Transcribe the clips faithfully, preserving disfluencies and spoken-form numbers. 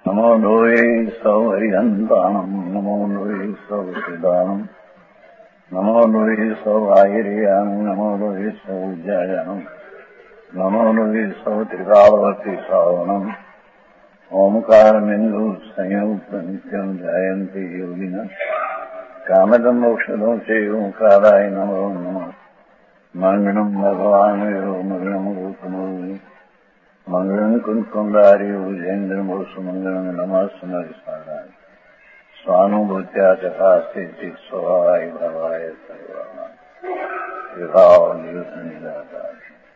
નમો લોહે સૌ હરિહંતાણમ નમો લોહે સૌ સિદ્ધાણમ નમો લોહે સૌ આહિર્યાણમ નમો લોહે સૌ જયાણમ નમો લોહે સૌ ત્રિકાળવતી શ્રાવણમ ઓમકાર બિંદુ સંયુક્ત નિત્યમ જયંતી યોગિના કામદમ મોક્ષદો છે ઓંકારાય નમો નમઃ મંગળમ ભગવાન મંગળમ રૂપનો મંગળમ કુંકુંડારી ઉજેન્દ્ર મોસુ મંગળમ નમસ્મરી સ્વારાય સ્વાનુભૂત્યા ચકાસ્તે સ્વભાવાય ભવાય સર્વમાં વિભાવ નિયુત નિરાકાર.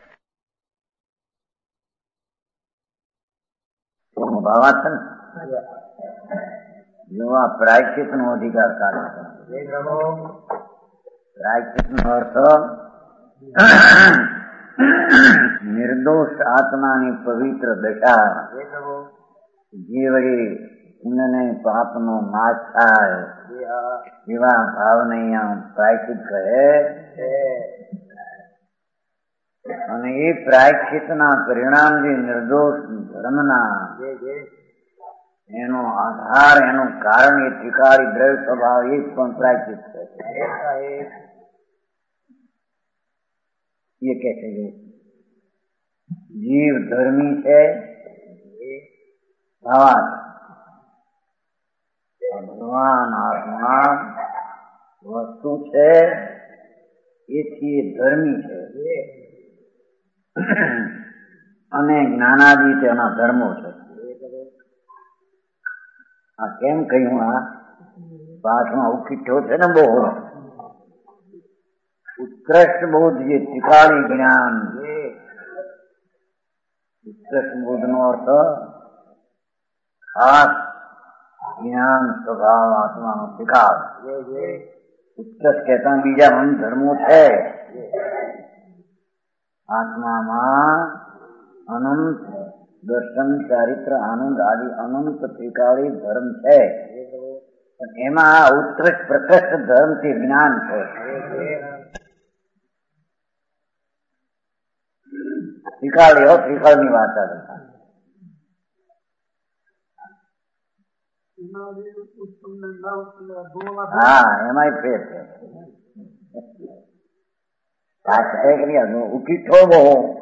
ભાવા છે ને જેવા પ્રાયશ્ચિત નો અધિકાર કાઢે પ્રાયશ્ચિત નો અર્થ નિર્દોષ આત્માની પવિત્ર દશા જે વળી પુણ્યને પાપનો નાશ થાય એવા ભાવને અહીંયા પ્રાયશ્ચિત કહે. અને એ પ્રાયશ્ચિતના પરિણામ જે નિર્દોષ ધર્મના એનો આધાર એનું કારણ એ ત્રિકાળી દ્રવ્ય સ્વભાવ એ જ પણ પ્રાયશ્ચિત છે. એ કે છે જીવ ધર્મી છે, ભગવાન આત્મા વસ્તુ છે એથી એ ધર્મી છે અને જ્ઞાનાદિ તેના ધર્મો છે. આ કેમ કહ્યું? આ પાઠમાં ઉકીઠો છે ને બહુ ઉત્કૃષ્ટ બૌદ્ધ જે ત્રિકાળી જ્ઞાન. ઉત્કૃષ્ટ બૌદ્ધ નો અર્થ ખાસ જ્ઞાન સ્વભાવ આત્માનો ત્રિકાળ. ઉત્કૃષ્ટ કહેતા બીજા મન ધર્મો છે. આત્મામાં અનંત દર્શન ચારિત્ર આનંદ આદિ અનંત ત્રિકાળી ધર્મ છે. પણ એમાં ઉત્કૃષ્ટ પ્રકૃષ્ટ ધર્મ થી જ્ઞાન છે. ત્રિકાળી હો ત્રિકાળ ની વાત આવે. હા એમાં ફેર છે. ઉકીઠો બહુ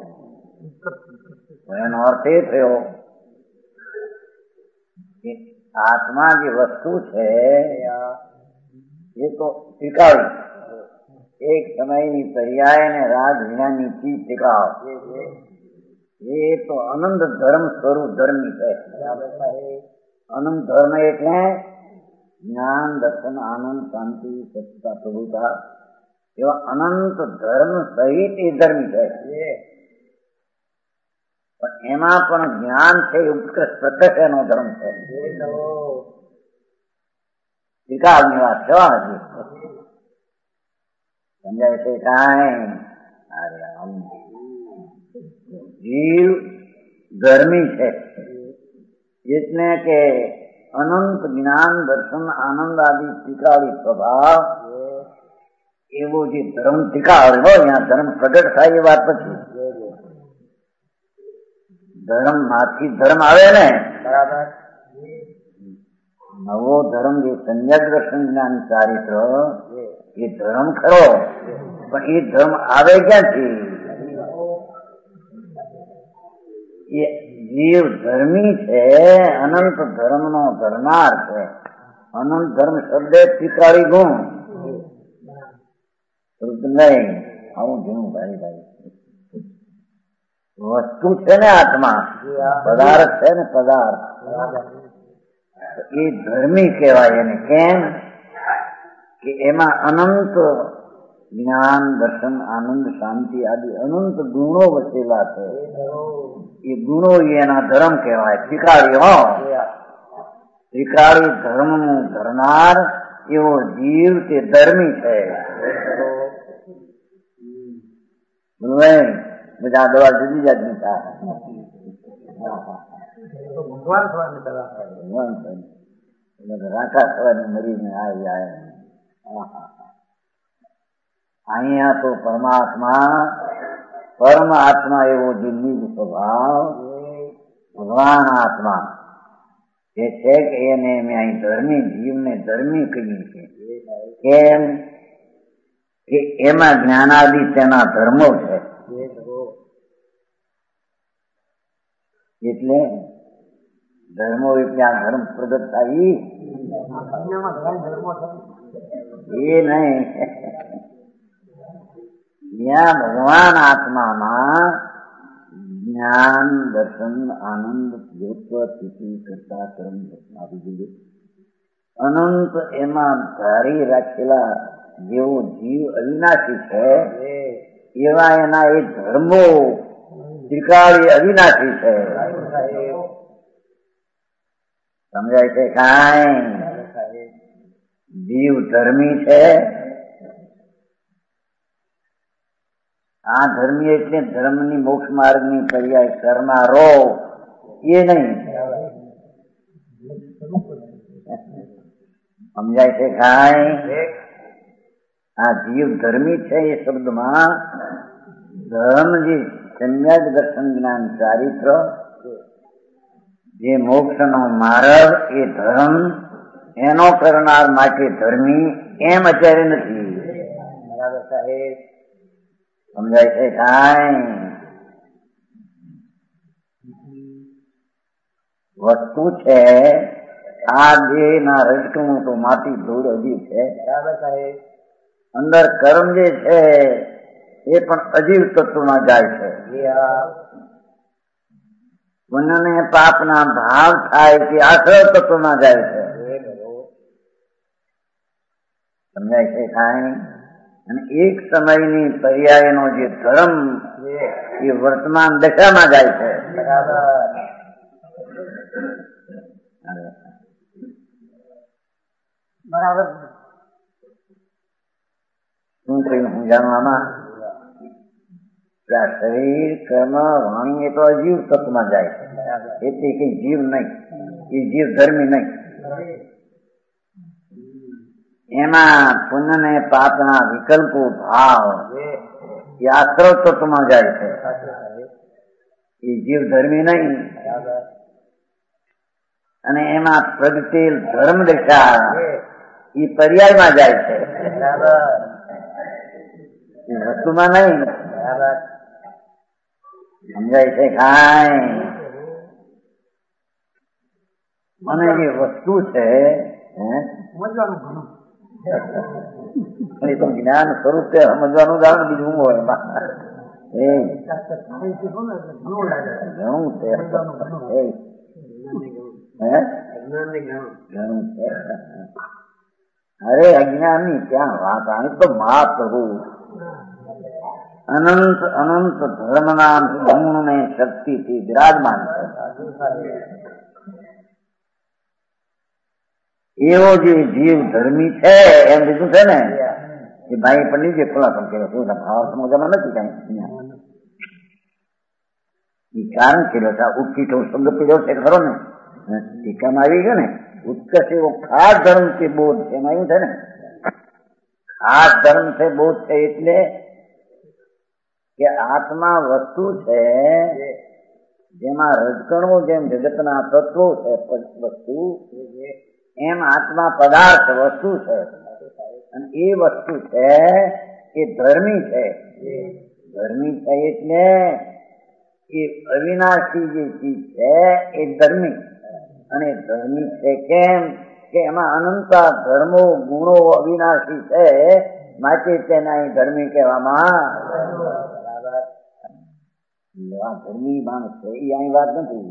એનો અર્થ એ થયો કે આત્મા જે વસ્તુ છે એ તો ત્રિકાળી એક સમયની પર્યાય ને રાજ વિનાની ચીજ ત્રિકાળ એ તો અનંત ધર્મ સ્વરૂપ ધર્મી છે. અનંત ધર્મ એટલે જ્ઞાન દર્શન આનંદ શાંતિ સત્તા પ્રભુતા એવા અનંત ધર્મ સહિત એ ધર્મી છે. પણ એમાં પણ જ્ઞાન છે ઉત્કૃષ્ટ પ્રકટ એનો ધર્મ છે. ત્રિકાળની વાત જવા સમજાય છે કાંઈ? જીવ ધર્મી છે એટલે કે અનંત જ્ઞાન દર્શન આનંદ આદિ ત્રિકાળી સ્વભાવ એવો જે ધર્મ ત્રિકાળ હોય ત્યાં ધર્મ પ્રગટ થાય એ વાત પછી ધર્મ માંથી ધર્મ આવે ને બરાબર. નવો ધર્મ જે સંજ્ઞક દર્શન જ્ઞાન ચારિત્ર એ ધર્મ ખરો પણ એ ધર્મ આવે ક્યાંથી? એ જીવ ધર્મી છે, અનંત ધર્મ નો ધરનાર છે. અનંત ધર્મ શબ્દ ત્રિકાળી ગુણ નહીં. આવું જૂનું ભાઈ ભાઈ વસ્તુ છે ને આત્મા પદાર્થ છે ને પદાર્થ એ ધર્મી કહેવાય. એને કેમ કે એમાં અનંત જ્ઞાન દર્શન આનંદ શાંતિ આદિ અનંત ગુણો વસેલા છે. એ ગુણો એના ધર્મ કહેવાય. ત્રિકાળી હો ત્રિકાળી ધર્મ નું ધરનાર એવો જીવ તે ધર્મી છે. બધા દવા જુદી જાતની થાય. ભગવાન ભગવાન રાખા થવાની મરીને આવી આવે. અહીંયા તો પરમાત્મા પરમ આત્મા એવો જે નિજ સ્વભાવ ભગવાન આત્મા જે છે કે એને અમે અહીં ધર્મી જીવને ધર્મી કહીએ છીએ. કેમ કે એમાં જ્ઞાનાદિ તેના ધર્મો છે. એટલે ધર્મો એટલે આ ધર્મ પ્રગટ થાય એ નહીં. જ્યાં ભગવાન આત્મામાં જ્ઞાન દર્શન આનંદ યોત્વ સ્થિતિ કરતા કર્મ આવી જોઈએ. અનંત એમાં ધારી રાખેલા જેવો જીવ અવિનાશી છે એવા એના એ ધર્મો ત્રિકાળી અવિનાશી છે. સમજાય છે? કાંઈ જીવ ધર્મી છે. આ ધર્મી એટલે ધર્મની મોક્ષ માર્ગની પર્યાય કરનારો એ નહીં. સમજાય છે? કાંઈ આ જીવ ધર્મી છે એ શબ્દમાં ધર્મ જે સમ્યક દર્શન જ્ઞાન ચારિત્ર જે મોક્ષનો માર્ગ એ ધર્મ એનો કરનાર માટે ધર્મી એમ અત્યારે નથી. બરાબર સાહેબ? સમજાય છે? કાંઈ વસ્તુ છે આ દેહ ના રજકણું તો માટી ધૂળ અજીવ છે. બરાબર સાહેબ? અંદર કર્મ જે છે એ પણ અજીવ તત્વમાં જાય છે. પુણ્ય ને પાપના ભાવ થાય કે આશ્રય તત્વમાં જાય છે. સમજાય છે? કાંઈ અને એક સમયની પર્યાયનો જે ધર્મ એ વર્તમાન દશામાં જાય છે. બરાબર. શું કહ્યું હું જાણવામાં કે આ શરીર કર્મ વાણી એ તો અજીવ તત્વમાં જાય છે. એટલે કઈ જીવ નહીં, એ જીવ ધર્મી નહીં. એમાં પુણ્ય ને પાપના વિકલ્પો ભાવ એ આશ્રવ તત્વમાં જાય છે. એ જીવ ધર્મી નહીં. અને એમાં પ્રગટેલ ધર્મ દશા એ પર્યાયમાં જાય છે. એ વસ્તુમાં નહીં. સમજાય છે? કાંઈ મને જે વસ્તુ છે એ તો જ્ઞાન સ્વરૂપે સમજવાનું જાણ બીજું હોય એમાં એ ઘણું છે. ઘણું છે. અરે અજ્ઞાન ની ક્યાં વાત? આની તો માપ હું અનંત અનંત ધર્મના ગુણ ને શક્તિથી વિરાજમાન છે. એવો જે જીવ ધર્મી છે એમ લીધું છે ને એ ભાઈ પંડિત જે ખુલાસો કર્યો શું ભાવ સમજવામાં નથી કઈ. એ કારણ કર્યો છે ઉત્કીઠો શબ્દ પીડ્યો છે ખરો ને ટીકામાં આવી ગયો ને. ઉત્કર્ષ એવો ખાસ ધર્મ છે બોધ છે. એમાં એવું છે ને ખાસ ધર્મ છે બોધ છે એટલે કે આત્મા વસ્તુ છે જેમાં રજકણો જેમ જગતના તત્વો છે વસ્તુ એમ આત્મા પદાર્થ વસ્તુ છે. અને એ વસ્તુ છે એ ધર્મી છે. ધર્મી છે એટલે એ અવિનાશી જે ચીજ છે એ ધર્મી. અને ધર્મી છે કેમ કે એમાં અનંતા ધર્મો ગુણો અવિનાશી છે માટે તેના ધર્મી કહેવામાં. ધર્મી માણસ છે એ અહીં વાત નથી.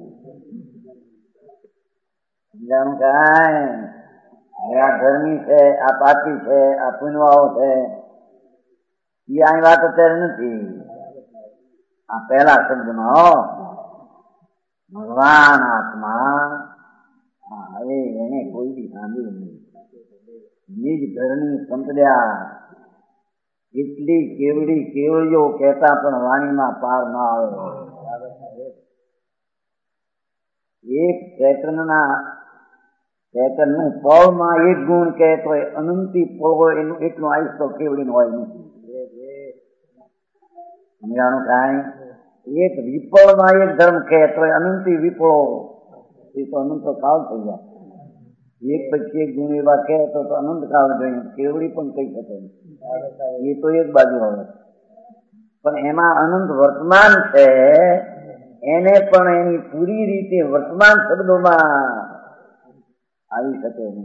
સમજાણું? કાંઈ આ ધર્મી છે, આ પાપી છે, આ પુણ્યવાળો છે એ અહીં વાત અત્યારે નથી. આ પહેલા શબ્દમાં ભગવાન આત્મા હવે એને કોઈ બી સાંભળ્યું નહીં. નિજ ધર્મી સંપદ્યા એટલી કેવડી કેવડીઓ કહેતા પણ વાણીમાં પાર ના આવે. એક ચૈતન્યના ચૈતન્યનું પળમાં એક ગુણ કહેતો હોય અનંતી પળ હોય એનું એટલું આયુષ તો કેવડીનું હોય નથી. સમજાણું? કાંઈ એક વિપળમાં એક ધર્મ કહેતો હોય અનંતી વિપળો એ તો અનંત કાળ થઈ જાય. એક પછી એક ગુણ એવા કહે તો અનંત કાળ જોઈએ, કેવડી પણ કહી શકે એ તો એક બાજુ આવે. પણ એમાં અનંત વર્તમાન છે, એને પણ એની પૂરી રીતે વર્તમાન શબ્દોમાં આવી શકે નહીં.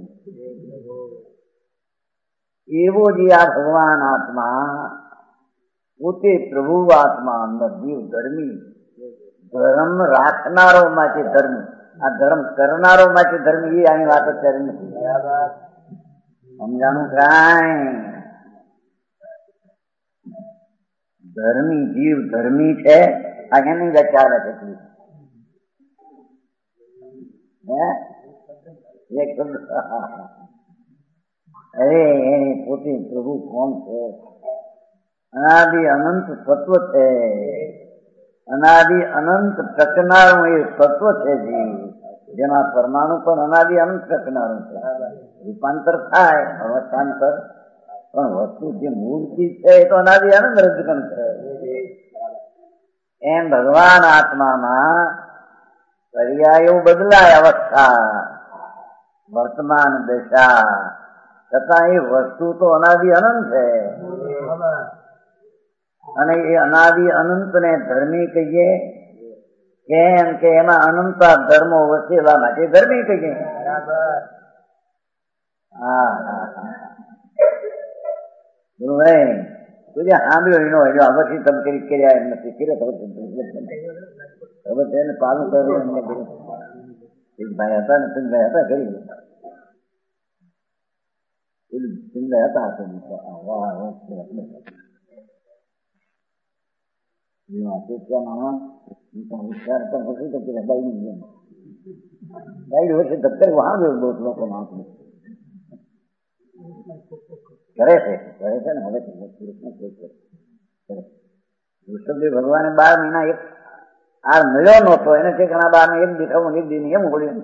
એવો જે આ ભગવાન આત્મા પોતે પ્રભુ આત્મા અંદર જીવ ધર્મી, ધર્મ રાખનારો માટે ધર્મી, આ ધર્મ કરનારો માટે ધર્મી, એ આની વાત અત્યારે નથી. સમજાણું કાંઈ? ધર્મી જીવ ધર્મી છે, આ એની ચાલે છે. અરે એની પોતે પ્રભુ કોણ છે? અનાદિ અનંત તત્વ છે, અનાદિ અનંત ટકનારું એ તત્વ છે જીવ, જેમાં પરમાણુ પણ અનાદિ અનંત ટકનારું છે. રૂપાંતર થાય અવસ્થાંતર, પણ વસ્તુ જે મૂળ ચીજ છે એ તો અનાદિ આનંદ રજકમ છે. એમ ભગવાન આત્મામાં પર્યાયો બદલાય, અવસ્થા વર્તમાન દશા, છતાં એ વસ્તુ તો અનાદિ અનંત છે. અને એ અનાદિ અનંત ને ધર્મી કહીએ કેમ કે એમાં અનંતા ધર્મો વસેલા માટે ધર્મી કહીએ. હા હા હા તું સાંભળ્યો એનો હજો અવશ્ય તમે કરી કર્યા એમ નથી કર્યો. ખબર છે ને, પાલું કર્યું એમને કર્યું. એક ભાઈ હતા ને સિંહભાઈ હતા કરી પેલું સિંહભાઈ હતા દફતર વહાં દો લોકો નાખું કરે છે કરે છે ને. હવે ઋષભદેવ ભગવાને બાર મહિના એક આ મળ્યો નહોતો, એને તે ઘણા બાર એક દેખાવું એક દિન એમ બોલ્યું.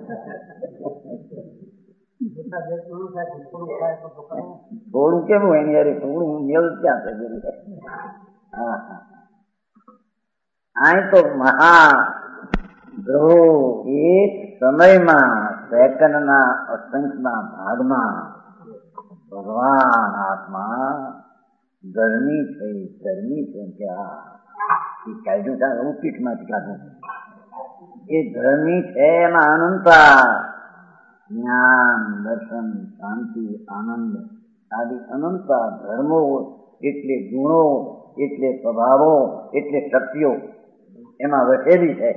થોડું કેવું એની યાર થોડું મેળ ક્યાં છે? હા હા અહીં તો મહા ગ્રહો એક સમયમાં સેકન્ડના અસંખ્યના ભાગમાં ભગવાન આત્મા ગરમી થઈ ગરમી છે ક્યાં એ કાઢ્યું ત્યાં એવું પીઠમાંથી કાઢું એ ધર્મી છે. એમાં અનંતા જ્ઞાન દર્શન શાંતિ આનંદ આદિ અનંતા ધર્મો એટલે ગુણો એટલે સ્વભાવો એટલે શક્તિઓ એમાં વસેલી છે.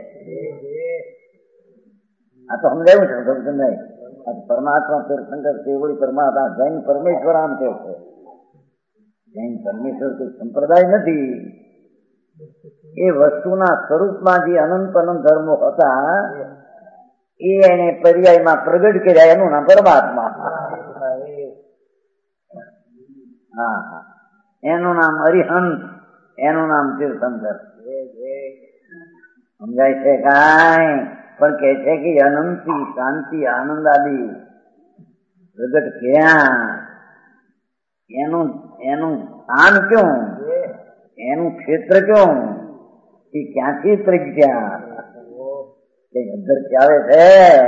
આ તો સમજાયું છે સમજાય. આ પરમાત્મા તીર્થંકર કેવળી પરમાત્મા જૈન પરમેશ્વર આમ કે છે. જૈન પરમેશ્વર કોઈ સંપ્રદાય નથી, એ વસ્તુના સ્વરૂપમાં જે અનંત અનંત ધર્મો હતા એ એને પર્યાયમાં પ્રગટ કર્યા, એનું નામ પરમાત્મા. હા હા એનું નામ અરિહંત, એનું નામ તીર્થંકર. સમજાય છે કાંઈ? પણ કે છે કે અનંતી શાંતિ આનંદ આદિ પ્રગટ ક્યાં? એનું એનું સ્થાન ક્યું? એનું ક્ષેત્ર ક્યું? એ ક્યાંથી પ્રજ્ઞા અંદર આવે છે?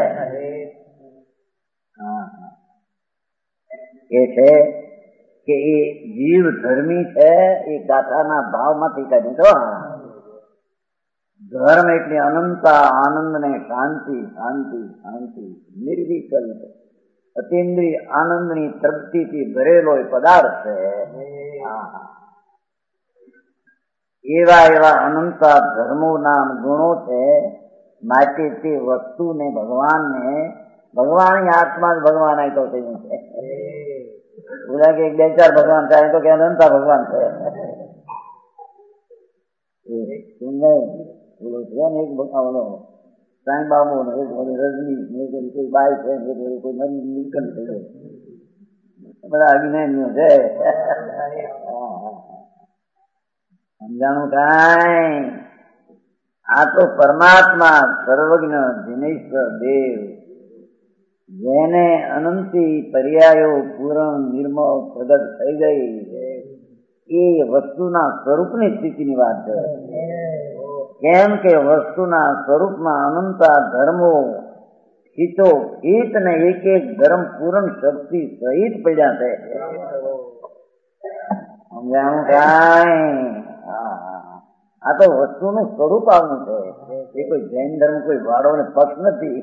એ છે કે એ જીવ ધર્મી છે, એ ગાથાના ભાવમાંથી કાઢ્યું તો. ધર્મ એટલે અનંતા આનંદ ને શાંતિ શાંતિ શાંતિ નિર્વિકલ્પ અતિન્દ્રિય આનંદની તૃપ્તિથી ભરેલો એ પદાર્થ છે. એવા એવા અનંતા ધર્મો નામ ગુણો છે. માટે તે વસ્તુને ભગવાનને ભગવાન આત્મા જ ભગવાન આપ્યો થયું છે. બોલા કે બે ચાર ભગવાન થાય તો કે અનંતા ભગવાન છે. બોલો છે ને એક બોલો સાંઈ બાબુ ને એક બોલી રજની ને એક કોઈ બાઈ છે ને એક કોઈ નવી નીકળ થયો, બધા અજ્ઞાનીઓ છે. સમજાણું કાંઈ? આ તો પરમાત્મા સર્વજ્ઞ દિનેશ્વર દેવ, જેને અનંતી પર્યાયો પૂરણ નિર્મળ પ્રગટ થઈ ગઈ, એ વસ્તુના સ્વરૂપની સ્થિતિની વાત છે. કેમ કે વસ્તુના સ્વરૂપમાં અનંતા ધર્મો ખીચો ખીચ ને એક એક ધર્મ પૂર્ણ શક્તિ સહિત પડ્યા છે. સમજાણું કાંઈ? આ તો વસ્તુનું સ્વરૂપ આવનું છે. એ કોઈ જૈન ધર્મ કોઈ વાળો ને પક્ષ નથી.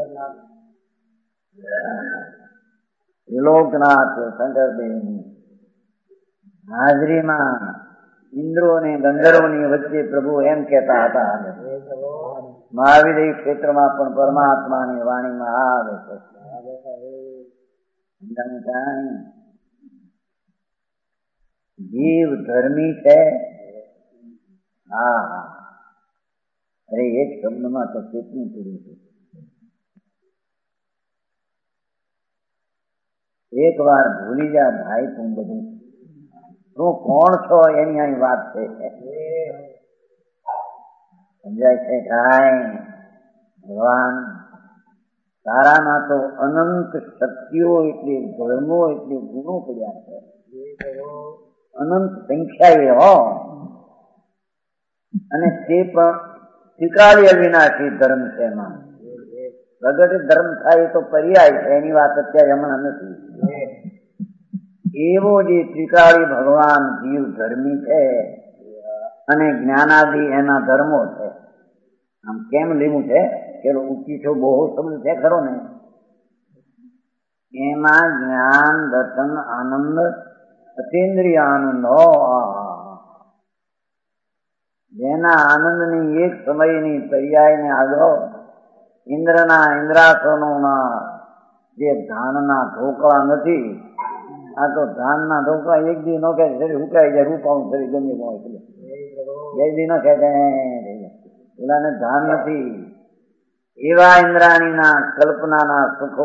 લોકનાથ શંકરદેવની હાજરીમાં ઇન્દ્રો અને ગંધર્વોની વચ્ચે પ્રભુ એમ કહેતા હતા, મહાવીર ક્ષેત્રમાં પણ પરમાત્માની વાણીમાં આવે છે. જીવ ધર્મી છે. હા હા, અરે એક શબ્દમાં તો કેટલું પૂરું છે. એક વાર ભૂલી જા ભાઈ તું બધું, તું કોણ છો એની અહીં વાત છે. સમજાય છે કાંઈ? ભગવાન તારામાં તો અનંત શક્તિઓ એટલે ધર્મો એટલે ગુણો પડ્યા છે. અનંત સંખ્યાએ હો, અને તે પણ સ્વીકાર્ય વિનાશી ધર્મ છે. એમાં પ્રગટ ધર્મ થાય તો પર્યાય છે, એની વાત અત્યારે હમણાં નથી. એવો જે ત્રિકાળી ભગવાન જીવ ધર્મી છે અને જ્ઞાનાદિ એના ધર્મો છે. આમ કેમ લેવું છે કે ઊંચી છો બહુ શબ્દ છે ખરો ને, એમાં જ્ઞાન દર્શન આનંદ અતિન્દ્રિય આનંદ હો, જેના આનંદની એક સમયની પર્યાયને આગળ ઇન્દ્રના ઇન્દ્રાસનોના જે ધાનના ઢોકળા નથી, આ તો ધાનના ઢોકળા એક દી નો કે શરીર હુકાઈ જાય, રૂપાવું શરીર ગમે બે દી નો કે પેલાને ધાન નથી. એવા ઇન્દ્રાણીના કલ્પનાના સુખો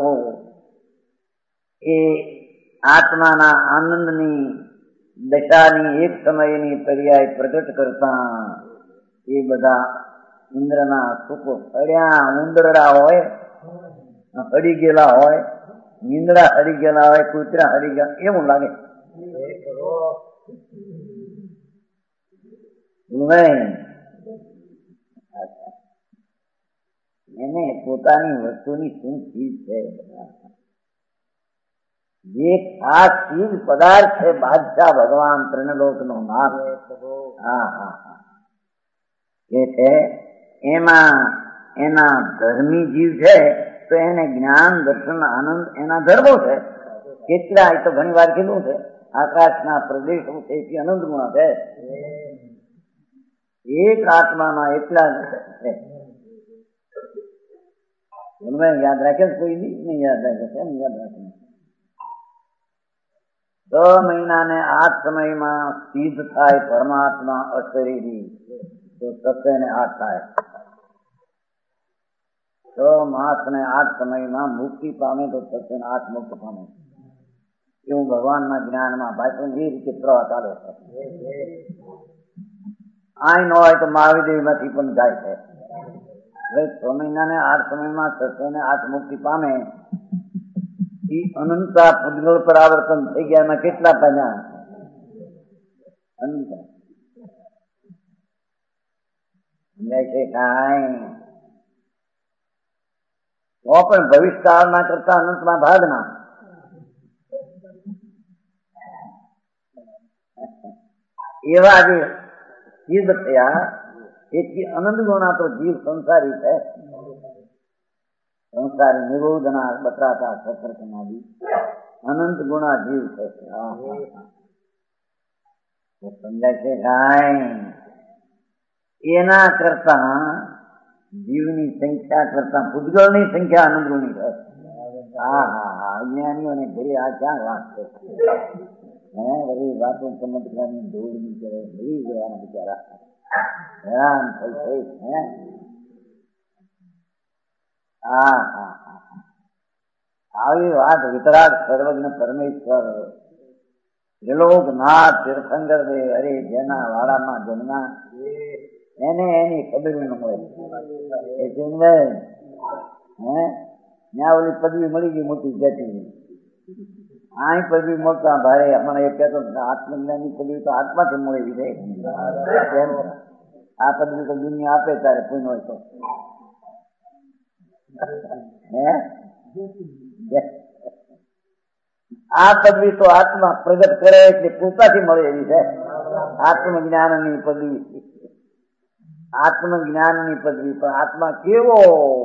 એ આત્માના આનંદની દશાની એક સમયની પર્યાય પ્રગટ કરતા એ બધા ઇન્દ્રના સુખો અડ્યા ઉંદરડા હોય, હડી ગયેલા હોય, નીંદડા હડી ગયેલા હોય, કૂતરા હડી ગયા એવું લાગે. એને પોતાની વસ્તુની શું ચીજ છે, જે ખાસ ચીજ પદાર્થ છે બાદશાહ ભગવાન ત્રિલોક નો નામ. હા હા હા, એ છે એમાં એના ધર્મી જીવ છે તો એને જ્ઞાન દર્શન આનંદ એના ધર્મો છે. કેટલા એ તો ઘણી વાર કીધું છે, આકાશના પ્રદેશો છે એ અનંત ગુણ છે. એક આત્મામાં એટલા છે. યાદ રાખે કોઈ નહીં યાદ રાખે છે, યાદ રાખે છ મહિના ને આઠ સમયમાં સિદ્ધ થાય પરમાત્મા અશરીરી તો સત્ય ને આઠ થાય. છ માસ ને આઠ સમયમાં મુક્તિ પામે તો સત્ય ને આઠ મુક્ત પામે. એવું ભગવાનના જ્ઞાનમાં ભાષણ એ રીતે પ્રવાહ ચાલે છે. આ ન હોય તો મહાવીર માંથી પણ જાય છે. છ મહિના ને આઠ સમયમાં સત્ય ને આઠ મુક્તિ પામે એ અનંતા પૂજગલ પરાવર્તન થઈ ગયા. એમાં કેટલા પામ્યા? અનંત. સમજાય છે કાંઈ? તો પણ ભવિષ્યકાળના કરતા અનંતમાં ભાગના એવા જે સિદ્ધ થયા એથી અનંત ગુણા તો જીવ સંસારી છે. સંસારી નિરોધના બતરાતા સત્રકનાદી અનંત ગુણા જીવ છે. સમજાય છે કાંઈ? એના કરતા જીવની સંખ્યા કરતા ભૂતગળની સંખ્યા અનંત ગુણી છે. હા હા હા, અજ્ઞાનીઓને ઘરે આ ક્યાં વાત છે? હે બધી વાતો ચમત્કારની ધૂળ ની કરે ભરી જવાના બિચારા હેરાન થઈ થઈ. હે હા હા હા, આવી વાત વિતરાગ સર્વજ્ઞ પરમેશ્વર ત્રિલોકનાથ તીર્થંકર દેવ અરે જેના વાડામાં જન્મા એને એની ખબર ન મળે. એ જન્મે હે ત્યાં ઓલી પદવી મળી ગઈ મોટી જતી, આ પદવી મળતા ભારે હમણાં એ કહેતો આત્મજ્ઞાનની પદવી તો આત્માથી મળી છે. આ પદવી તો દુનિયા આપે ત્યારે પૂર્ણ હોય તો આ પદવી તો આત્મા પ્રગટ કરે એટલે કૃપાથી મળે એવી છે. આત્મજ્ઞાનની પદવી, આત્મજ્ઞાનની પદવી. પણ આત્મા કેવો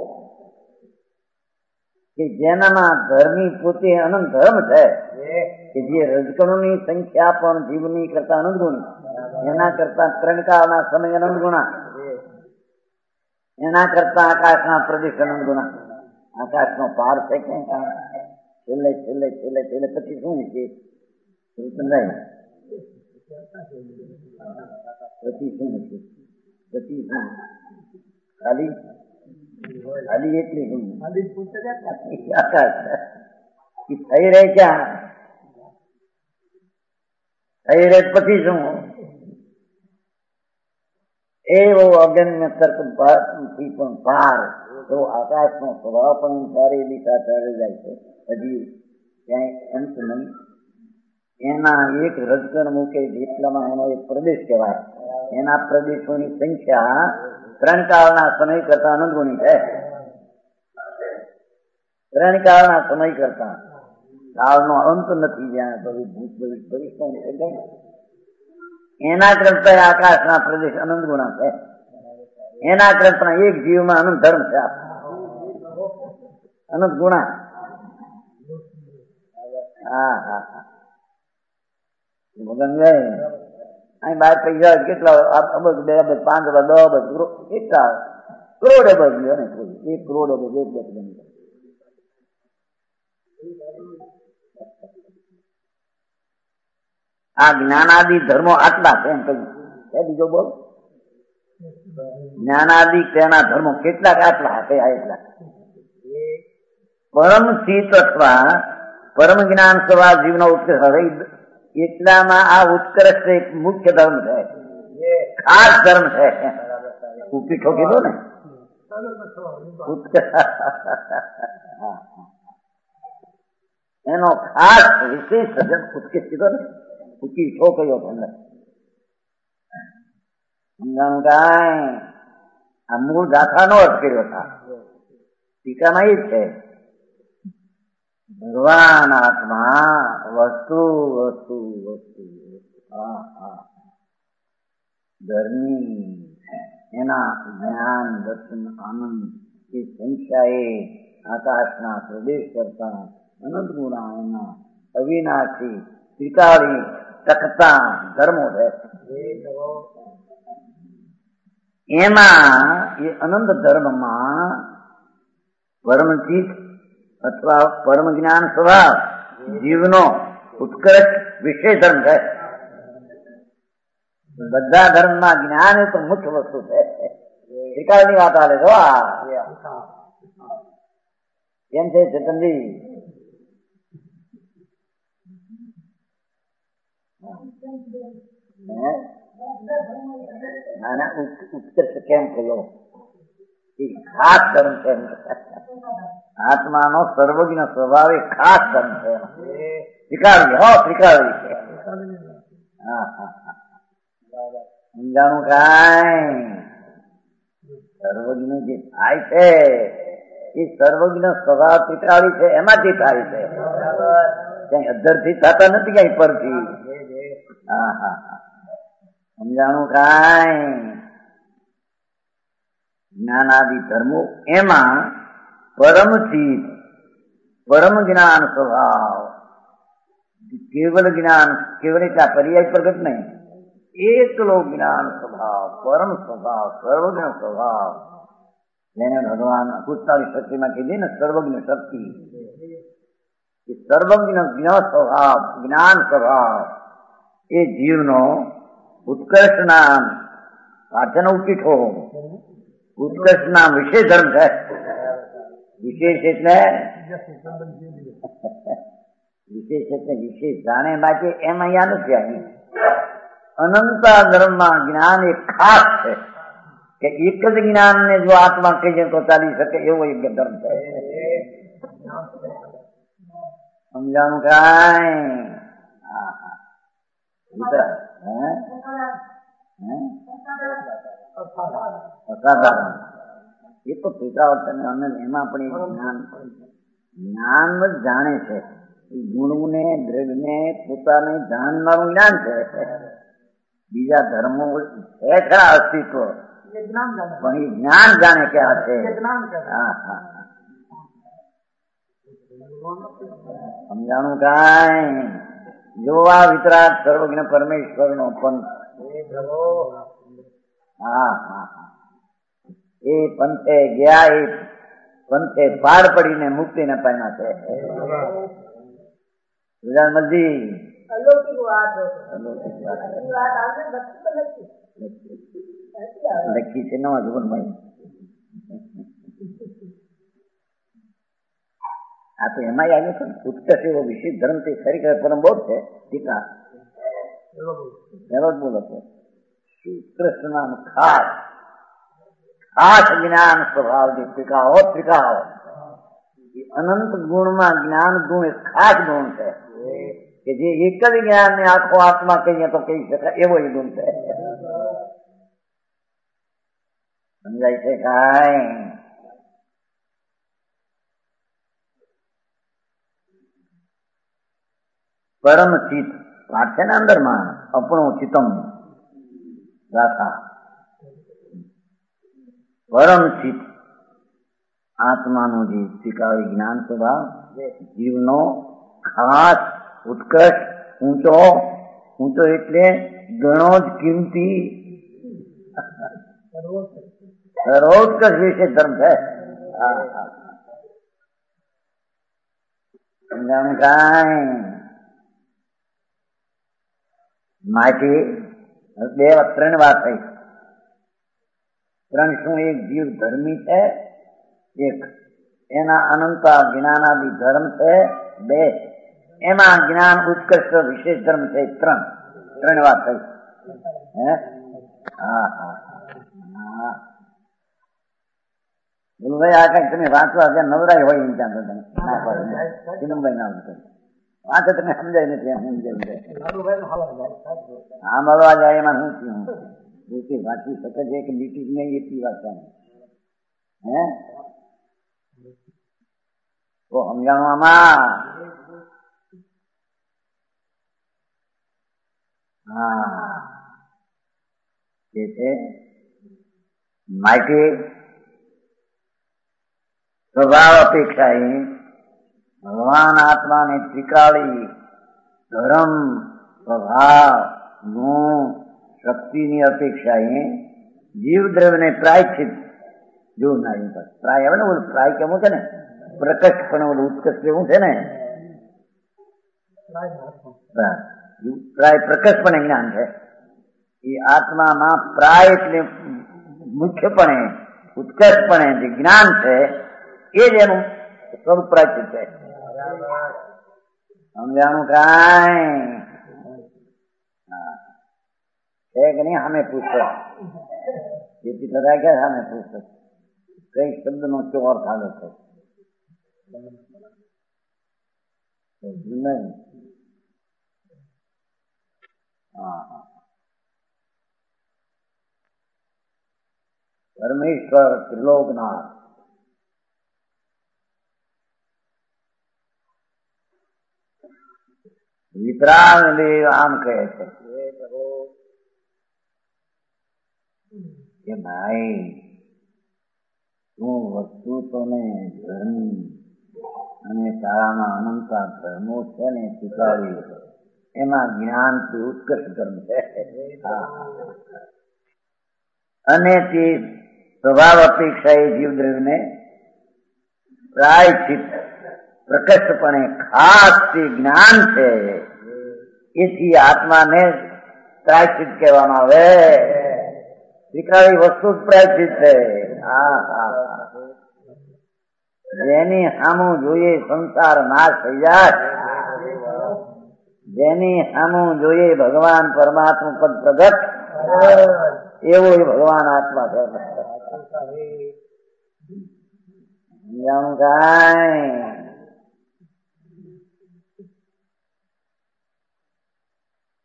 કે જેનામાં ધર્મી પોતે અનંત ધર્મ છે, કે જે રજકણોની સંખ્યા પણ જીવની કરતા અનંત ગુણી, એના કરતા ત્રણ કાળના સમય અનંત ગુણા, એના કરતા આકાશના પ્રદેશ અનંત ગુણા. આકાશનો પાર છે કે છેલ્લે છેલ્લે છેલ્લે છેલ્લે પછી શું છે? સમજાય? પછી શું છે? પછી શું? ખાલી ખાલી એટલી શું આકાશ થઈ રહે ક્યાં? થઈ રહે પછી શું? એવો અગમ્ય તર્ક થી પણ પાર તો આકાશનો સ્વભાવ પણ સારી દિશા ચાલી જાય છે. હજી ક્યાંય અંત નહીં. એના એક રજકણ મૂકે જેટલામાં એનો એક પ્રદેશ કહેવાય. એના પ્રદેશોની સંખ્યા ત્રણ કાળના સમય કરતા અનંત ગુણી છે. ત્રણ કાળના સમય કરતા કાળનો અંત નથી. જ્યાં ભવિ ભૂત ભવિષ્ય ભવિષ્ય એના કરતા આકાશના પ્રદેશ અનંત ગુણા છે. એના કરતા એક જીવમાં અનંત ધર્મ છે, અનંત ગુણા. હા હા હા અહીં બાર પૈસા કેટલા અબજ, બે અબજ, પાંચ અબજ, દસ અબજ, કેટલા કરોડ અબજ ને એક કરોડ અબજ એક દસ બની. આ જ્ઞાનાદિ ધર્મો આટલા છે એમ કહ્યું. બીજો બોલ. જ્ઞાનાદિ તેના ધર્મો કેટલાક આટલા હશે. આ એટલા પરમ ચિત્ત અથવા પરમ જ્ઞાન સભા જીવનો ઉત્કર્ષ, એટલામાં આ ઉત્કર્ષ એક મુખ્ય ધર્મ છે, ખાસ ધર્મ છે. ઉપીઠો કીધો ને એનો ખાસ વિશેષ ઉત્કર્ષ કીધો ને. ઉપીઠો કયો તમને સમજાણું? કાંઈ આ મૂળ ગાથા નો અર્થ કર્યો હતા. ટીકામાં એ છે ભગવાન આત્મા વસ્તુ વસ્તુ વસ્તુ હા હા ધર્મી એના જ્ઞાન દર્શન આનંદ એ સંખ્યા એ આકાશના પ્રદેશ કરતા અનંત ગુણા એના અવિનાશી ત્રિકાળી ટકતા ધર્મો છે. એમાં એ અનંત ધર્મમાં પરમચિત અથવા પરમ જ્ઞાન સ્વભાવ જીવનો ઉત્કર્ષ વિષય ધર્મ છે. બધા ધર્મમાં જ્ઞાન એ તો મુખ્ય વસ્તુ છે. ત્રિકાળની વાત આવે છો. આ કેમ છે ચેતનજી? ઉત્કર્ષ કેમ થયો? ખાસ ધર્મ છે. આત્માનો સર્વજ્ઞ સ્વભાવ એ ખાસ ધર્મ છે. ત્રિકાળી હો ત્રિકાળી છે. હા હા હા સમજાણું? કાંઈ સર્વજ્ઞ જે થાય છે એ સર્વજ્ઞ સ્વભાવ ત્રિકાળી છે. એમાંથી થાય છે. ક્યાંય અધર થી થતા નથી, ક્યાંય પરથી. હા હા હા સમજાણું? કાંઈ જ્ઞાનાદિ ધર્મો એમાં પરમચિત પરમ જ્ઞાન સ્વભાવ, કેવલ જ્ઞાન, કેવલ એટલા પર્યાય પ્રગટ નહીં, એકલો જ્ઞાન સ્વભાવ, પરમ સ્વભાવ, સર્વજ્ઞ સ્વભાવ, જેને ભગવાન પુસ્તકાલી શક્તિમાં કીધી ને સર્વજ્ઞ શક્તિ, એ સર્વજ્ઞ જ્ઞ સ્વભાવ, જ્ઞાન સ્વભાવ એ જીવનો ઉત્કર્ષ નામ પાછળનો ઉપીઠો ઉત્કર્ષ નામ વિશેષ ધર્મ છે. વિશેષ એટલે વિશેષ એટલે વિશેષ જાણે બાકી એમ અહીંયા નથી. અહીં અનંતા ધર્મમાં જ્ઞાન એ ખાસ છે કે એક જ જ્ઞાન ને જો આત્મા કહીએ તો ચાલી શકે એવો એક ધર્મ છે. સમજાણું? કાંઈ હા હા અસાધારણ એ તો ટીકાવત અને એમાં પણ જ્ઞાન જ્ઞાન જ જાણે છે. ગુણને દ્રવ્યને પોતાને જાણનારું જ્ઞાન છે. બીજા ધર્મો છે ખરા અસ્તિત્વ, પણ એ જ્ઞાન જાણે કે આ છે. હા હા સમજાણું કાંઈ? જોવા વિતરાગ સર્વજ્ઞ પરમેશ્વર નો પંથ. હા હા એ પંથે ગયા, એ પંથે પાર પડીને મુક્તિને પામ્યા છે. ગુજરાતમજી લખી છે નવા જીવનમાં. આ તો એમાં આવ્યું છે ને, ઉત્કર્ષ એવો વિશેષ ધર્મ તે ખરેખર પરમ બહુ છે. ટીકા એનો જ બોલો છો. ઉત્કૃષ્ટ નામ ખાસ ખાસ જ્ઞાન સ્વભાવ જે ટીકાઓ ટીકાઓ અનંત ગુણમાં જ્ઞાન ગુણ એ ખાસ ગુણ છે કે જે એક જ જ્ઞાન ને આખો આત્મા કહીએ તો કહી શકાય એવો એ ગુણ છે. સમજાય છે કાંઈ? પરમ ચિત્ત વાત છે ને અંદરમાં, અપણું ચિત્તમ રાખા. પરમ ચિત્ત આત્માનું જે શીખાવી જ્ઞાન સ્વભાવ જીવનો ખાસ ઉત્કર્ષ ઊંચો ઊંચો એટલે ઘણો જ કિંમતી સર્વોત્કર્ષ વિશે ધર્મ છે. સમજાણું કાંઈ? માટી બે ત્રણ વાત થઈ. ત્રણ શું? એક જીવ ધર્મી છે, એક એના અનંત જ્ઞાનાદિ ધર્મ છે, બે એમાં જ્ઞાન ઉત્કર્ષ વિશેષ ધર્મ છે. ત્રણ ત્રણ વાત થઈ. હે હા હા હા બોલો ભાઈ, આ કઈક તમે વાંચવા જ્યાં નવરાય હોય એમ ત્યાં તમે ચિદમ્ભાઈ નામ વાંચે તમે સમજાય નથી. એમ સમજાય હા મળવા જાય એમાં શું થયું? જેથી વાંચી શકે છે કે લીટી નહીં એટલી વાત હે તો સમજાણું આમાં. હા જે છે માટી સ્વભાવ અપેક્ષા એ ભગવાન આત્માને ત્રિકાળી ધર્મ સ્વભાવ ગુણ શક્તિની અપેક્ષા એ જીવ દ્રવ્યને પ્રાયશ્ચિત જોનારી પર પ્રાય આવે ને ઓલું પ્રાય કેવું છે ને પ્રકટ પણ ઓલું ઉત્કર્ષ કેવું છે ને પ્રાય પ્રકટપણે જ્ઞાન છે. એ આત્મામાં પ્રાય એટલે મુખ્યપણે ઉત્કર્ષપણે જે જ્ઞાન છે એ જ એનું સ્વરૂપ પ્રાચિત છે. સમજાણું કાંઈ? છે કે નહીં? સામે પૂછો જેથી બધા ક્યાં સામે પૂછો કઈ શબ્દ નો શું અર્થ આવે છે નહીં? હા પરમેશ્વર ત્રિલોકનાથ વિતરાગ દેવ આમ કહે છે કે ભાઈ તું વસ્તુ તો ને ધર્મ અને તારામાં અનંતા ધર્મો છે ને સ્વીકારી એમાં જ્ઞાન થી ઉત્કર્ષ ધર્મ છે. અને તે સ્વભાવ અપેક્ષા એ જીવદ્રવ્યને પ્રાયશ્ચિત પ્રકટપણે ખાસ તે જ્ઞાન છે એથી આત્માને પ્રાયશ્ચિત કહેવામાં આવે. સ્વીકારી વસ્તુ જ પ્રાયશ્ચિત છે. હા હા જેની સામું જોઈએ સંસાર નાશ થઈ જાય, જેની સામું જોઈએ ભગવાન પરમાત્મા પદ પ્રગટ એવો એ ભગવાન આત્મા છે. જાણું કાંઈ?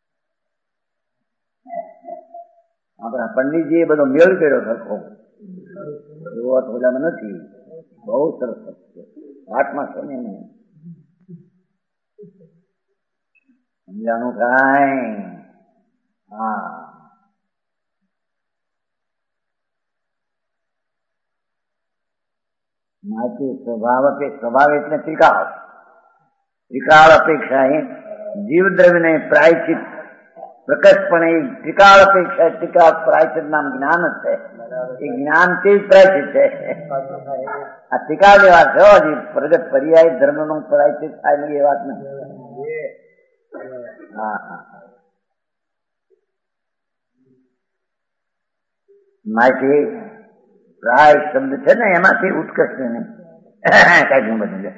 આપણા પંડિતજી એ બધો મેળ કર્યો સરખો એવો અર્થ ઓલામાં નથી. બહુ સરસ છે. આઠમાં છે ને એને સમજાણું કાંઈ. હા, માટે સ્વભાવ સ્વભાવ એટલે ત્રિકાળ. ત્રિકાળ અપેક્ષા એ જીવદ્રવ્યને પ્રાયચિત પ્રકટપણે ત્રિકાળ અપેક્ષા ત્રિકાળ પ્રાયચિત નામ જ્ઞાન જ છે. એ જ્ઞાન તે જ પ્રાયચિત છે. આ ત્રિકાળ એવા છો હજી પ્રગટ પર્યાય ધર્મ નું પ્રાયચિત થાય એ વાત નથી. હા હા, માટે પ્રાય શબ્દ છે ને એમાંથી ઉત્કર્ષ ને કઈ બની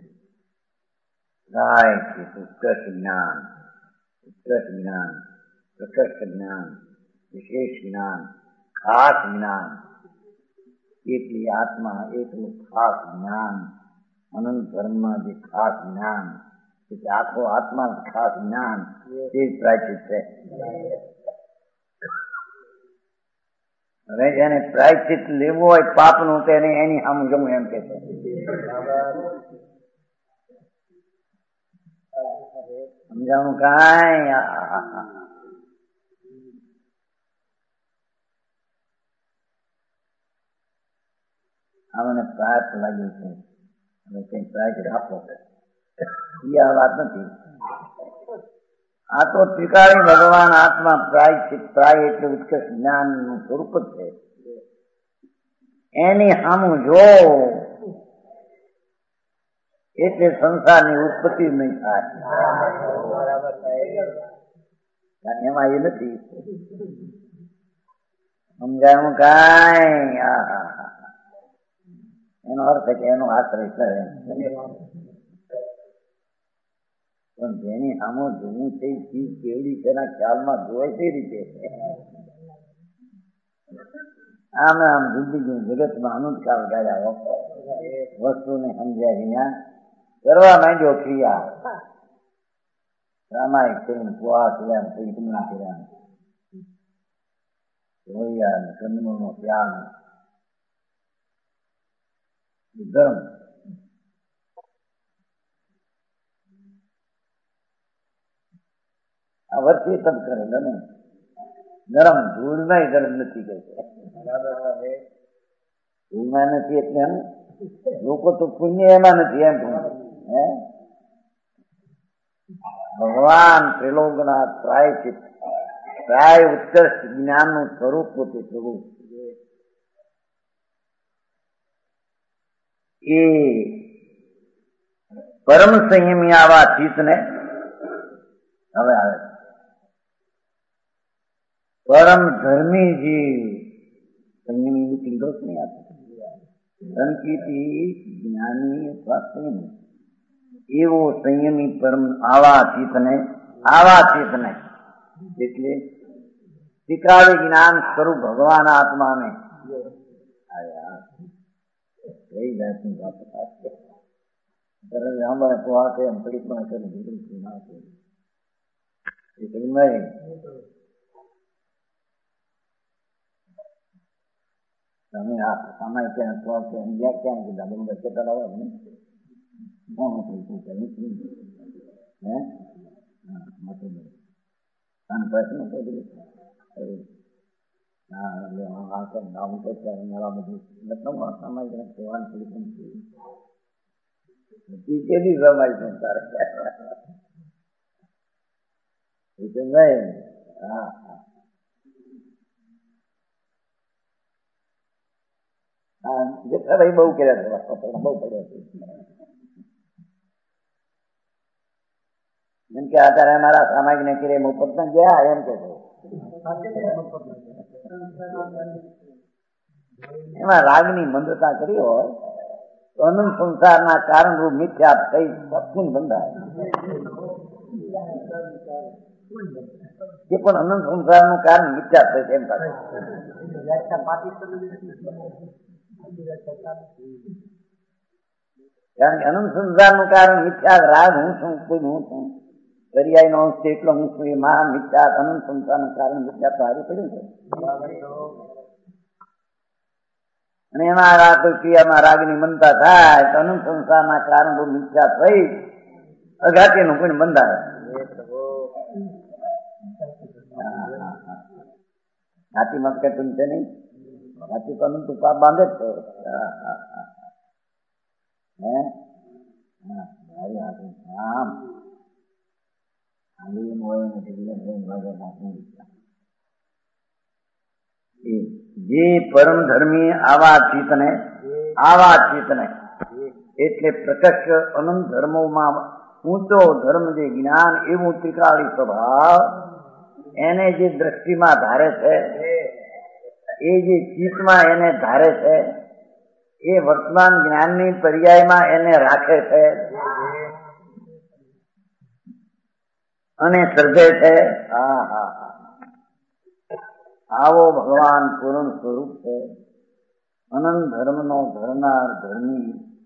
જાય. ઉત્કર્ષ જ્ઞાન, ઉત્કર્ષ જ્ઞાન, પ્રકર્ષ જ્ઞાન, વિશેષ જ્ઞાન, ખાસ જ્ઞાન. એટલી આત્મા એટલું ખાસ જ્ઞાન, અનંત ધર્મમાં જે ખાસ જ્ઞાન, એટલે આખો આત્મા ખાસ જ્ઞાન તે જ પ્રાયચિત છે. હવે જેને પ્રાયચિત લેવું હોય પાપનું તેને એની આમ જમું એમ કે છે. સમજાણું કાંઈ. આ મને પ્રાર્થ લાગ્યું છે હવે કઈ પ્રાયચિત આપો છે એ આ વાત નથી. આ તો ત્રિકાળી ભગવાન આત્મા પ્રાયચિત પ્રાય એટલે ઉત્કર્ષ જ્ઞાન નું સ્વરૂપ જ છે. એની સામું જો એટલે સંસારની ઉત્પત્તિ નહીં થાય. એમાં એ નથી. સમજાયું કાંઈ. એનો અર્થ કે એનો આશ્રય કરે. પણ જેની સામો જોવું છે ચીજ કેવડી તેના ખ્યાલમાં જોવાય તે રીતે. આમ આમ જિંદગી જગતમાં અનુત્કાળ ગાયા વસ્તુને સમજ્યા વિના કરવા માંડ્યો ક્રિયા. રામાયણ કરીને પુઆ કર્યા, પરિક્રમા કર્યા, જોયા કર્મનો ત્યાગ, ધર્મ. આ વર્ષે તપ કરેલો ને ગરમ ધૂળમાં ગરમ નથી કહે છે. ધૂળમાં નથી એટલે એમ લોકો તો પુણ્ય એમાં નથી એમ. હે ભગવાન ત્રિલોકનાથ પ્રાયચિત પ્રાય ઉત્કર્ષ જ્ઞાન નું સ્વરૂપ પોતે પ્રભુ એ પરમ સંયમી આવા ચિત્તને હવે આવે પરમ ધર્મી જીવ સંયમી બુદ્ધિ દોષ નહીં આપે. સંકિતી જ્ઞાની અથવા સંયમી એવો સંયમી પરમ આવા ચિત્તને આવા ચિત્તને એટલે ત્રિકાળી જ્ઞાન સ્વરૂપ ભગવાન આત્માને કઈ જાતની વાત છે. હમણાં કુવા કે પડી પણ કરી ના તમે આ સમય ક્યાં કુવા કે બીજા ક્યાં કીધા બંધ કેટલા લાવે ને હે હા પ્રશ્ન કરી કેવી સમાય સંસાર હા હા જેઠાભાઈ બહુ કર્યા બહુ પડ્યા. જેમ કે અત્યારે અમારા સામાજિક ને કિરે મુફત ના ગયા એમ કે એમાં રાગની મંદતા કરી હોય તો અનંત સંસારના કારણરૂપ મિથ્યા થઈ સત્સંગ બંધાય. એ પણ અનંત સંસારનું કારણ મિથ્યા થઈ એમ કરે. કારણ કે અનંત સંસારનું કારણ મિથ્યા રાગ હું છું કોઈ હું છું દરિયાઈ નો અંશ એટલો હું છું એ મહા મિથ્યા અનંત સંસારનું કારણ મિથ્યા તો હારી પડ્યું છે. અને એમાં આ કોઈ ક્રિયામાં રાગની મનતા થાય તો અનંત સંસારના કારણો મિથ્યા થઈ અઘાતીનું કોઈ બંધાય. હાથી મત કહેતું છે નહીં, હાથી તો અનંત પાપ બાંધે જ છે. હે આમ જે પરમ ધર્મી આવા ચિત્તને આવા ચિત્તને એટલે પ્રત્યક્ષ અનંત ધર્મોમાં ઊંચો ધર્મ જે જ્ઞાન એવું ત્રિકાળી સ્વભાવ એને જે દ્રષ્ટિમાં ધારે છે, એ જે ચિત્તમાં એને ધારે છે, એ વર્તમાન જ્ઞાનની પર્યાયમાં એને રાખે છે અને સર્જે છે. હા હા હા આવો ભગવાન પૂર્ણ સ્વરૂપ છે. અનંત ધર્મનો ધરનાર ધર્મી,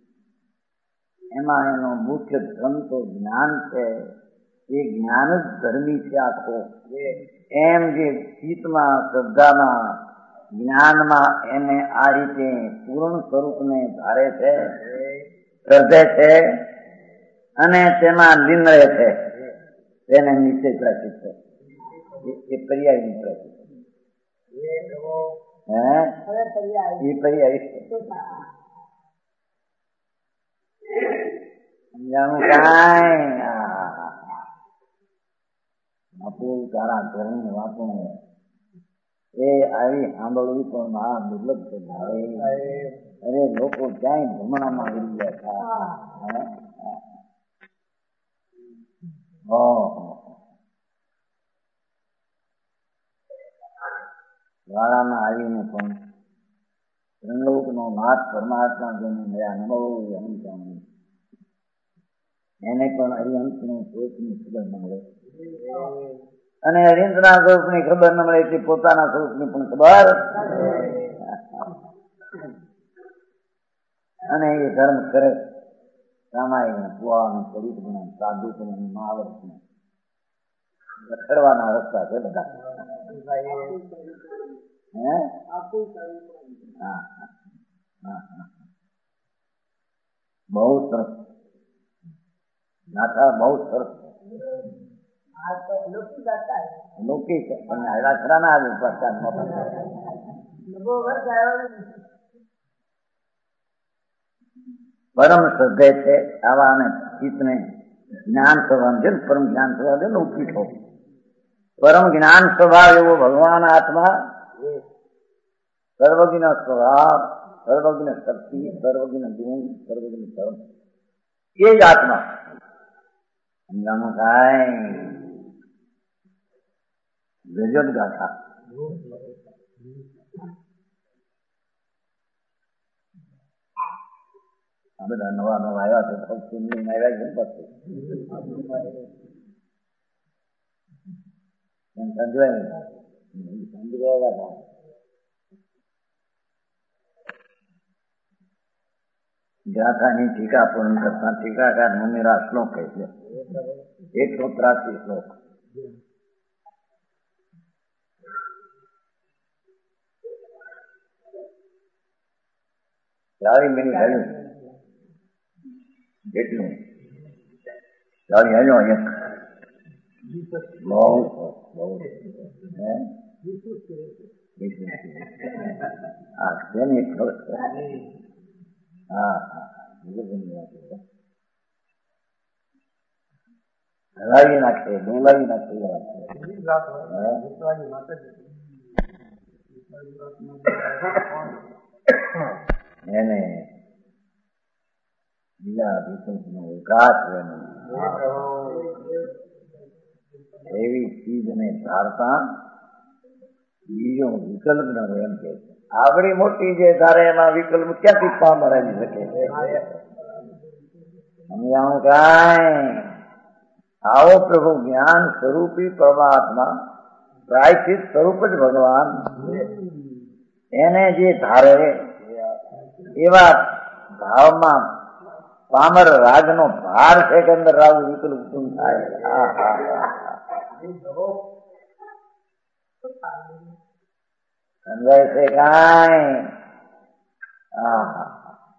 એમાં એનો મુખ્ય ધર્મ તો જ્ઞાન છે. એ જ્ઞાન જ ધર્મી છે આખો. એમ જે ચિત્તમાં શ્રદ્ધામાં જ્ઞાનમાં એને આ રીતે પૂર્ણ સ્વરૂપને ધારે છે, સર્જે છે અને તેમાં લીન રહે છે, તેને નિશ્ચય પ્રસિદ્ધ છે. એ પર્યાય ની પ્રસિદ્ધ હે એ પર્યાય સમજાણું કાંઈ બાપુ તારા ઘરની વાતો એ આવી સાંભળવી પણ મહા દુર્લભ છે. અરે લોકો ક્યાંય ભ્રમણામાં આવી ગયા વાળામાં આવીને પણ ત્રિલોક નો નાથ પરમાત્મા જેને મળ્યા નમો હરિહંસ, એને પણ હરિહંસ નું સ્વરૂપની ખબર ન મળે અને હરિહંસ ના સ્વરૂપની ખબર ન મળે એટલે પોતાના સ્વરૂપની પણ ખબર અને એ ધર્મ કરે. રામાયણ પુરાણ ચરિત્ર સાધુ મહાવત રખડવાના રસ્તા છે બધા. હે બહુ સરસ ગાથા, બહુ સરસ લૌકિક અને રખડાના જ પ્રકાર પરમ શ્રદ્ધે છે. આવા અને ચિત્તને જ્ઞાન સ્વભાવ છે. પરમ જ્ઞાન સ્વભાવ છે લૌકિક હો. પરમ જ્ઞાન સ્વભાવ એવો ભગવાન આત્મા, સર્વજ્ઞ સ્વભાવ, સર્વજ્ઞ શક્તિ, સર્વજ્ઞ ગુણ, સર્વજ્ઞ ધર્મ, એ જ આત્મા. સમજાણું કાંઈ ગજબ ગાથા. આ બધા નવા નવા આવ્યા છે, આવ્યા છે ગાથાની ટીકા પૂર્ણ કરતા ટીકાકાર મુનિરા શ્લોક કહે છે. એકસો ત્રાસી શ્લોક. ચાલી મિનિટ હાલ્યું કેટલું ચાલી હાલ્યો એક બહુ બહુ હા તેની હા હલાવી નાખે, બોલાવી નાખે. એને બીજા વિકલ્પ નો વિકાસ એવી ચીજ ને ધારતા બીજો વિકલ્પ ન એમ કે આવડી મોટી જે ધારે એમાં વિકલ્પ ક્યાંથી પામ આવી શકે? સમજાણું કાંઈ? આવો પ્રભુ જ્ઞાન સ્વરૂપી પરમાત્મા, પ્રાયચિત સ્વરૂપ જ ભગવાન, એને જે ધારે એવા ભાવમાં પામર રાગ નો ભાર છે કે અંદર રાગ વિકલ્પ શું થાય? સમજાય છે કાંઈ? હા હા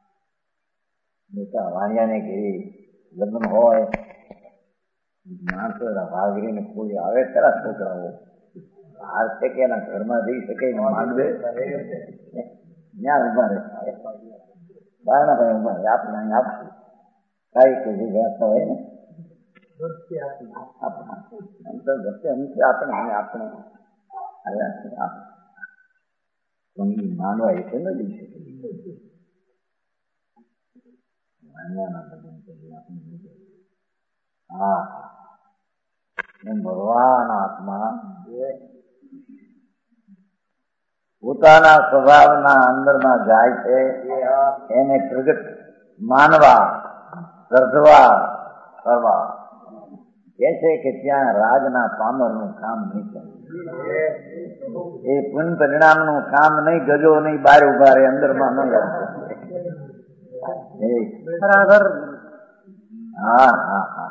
મોટા વાણિયાને ઘેરી લગ્ન હોય, માણસો વાઘરીને કોઈ આવે ખરા છોકરાઓ હાર છે કે એના ઘરમાં જઈ શકે માંડવે ત્યાં ઉભા રહે બારના ભાઈ ઉભા રહે આપણે અહીં આપશું કઈ કે જે વ્યાસા હોય ને આપણે આપણે માનવા એટલે ન જઈ શકે. હા ભગવાન આત્મા પોતાના સ્વભાવના અંદરમાં જાય છે, એને પ્રગટ માનવા સર્જવા કરવા કે છે કે ત્યાં રાજના પામરનું કામ નહીં કરે, એ પુણ્ય પરિણામનું કામ નહીં, ગજો નહીં, બહાર ઉભા રહે અંદરમાં ન બરાબર. હા હા હા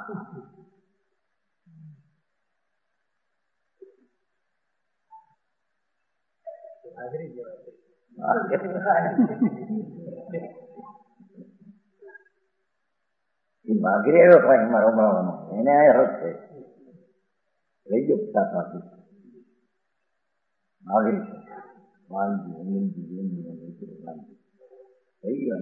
માગરી આવ્યો કાંઈ મારો મળવાનો એને આ રસ છે લઈ ગયો પિતા પાસે માગરી છે વાલજી થઈ ગયો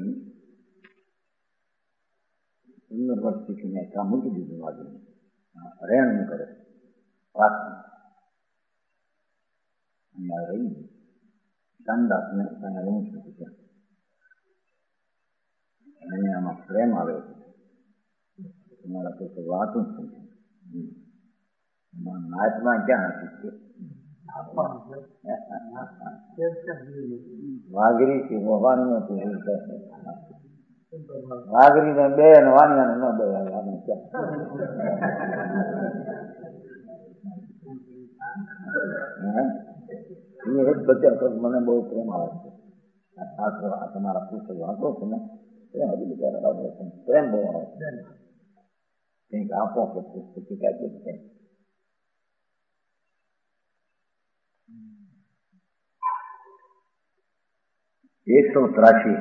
સુંદર વર્ષ શીખીને કામ મૂકી દીધું વાગરી રહેણ કરે વાત રહી કાનદાસને હું છું અને આમાં પ્રેમ આવે છે તમારા પાસે વાતું શું છે નાચમાં ક્યાં હતી વાઘરી થી વાણી નથી વાઘરી ને બે ને વાણિયા ને ન બે એક બચ્ચા તો મને બહુ પ્રેમ આવે છે તમારા પુસ્તક વાંચો છો ને પ્રેમ હજી બિચારા પ્રેમ બહુ આવે કંઈક આપો કે પુસ્તક કાંઈ છે. એકસો ત્રાસી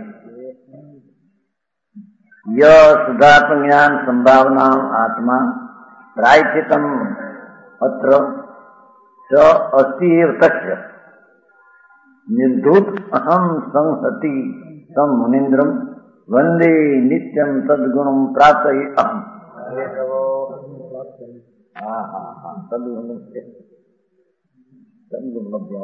ય શુદ્ધાત્મ જ્ઞાન સંભાવના આત્મા પ્રાયચિતમ અત્ર સ અસ્તિ તસ્ય નિર્ધૂત અહમ સંહતિ તમ મુનિન્દ્રમ વંદે નિત્યમ સદગુણમ પ્રાપ્ત અહમ. હા હા હા સદગુણ સદગુણ લબ્ધ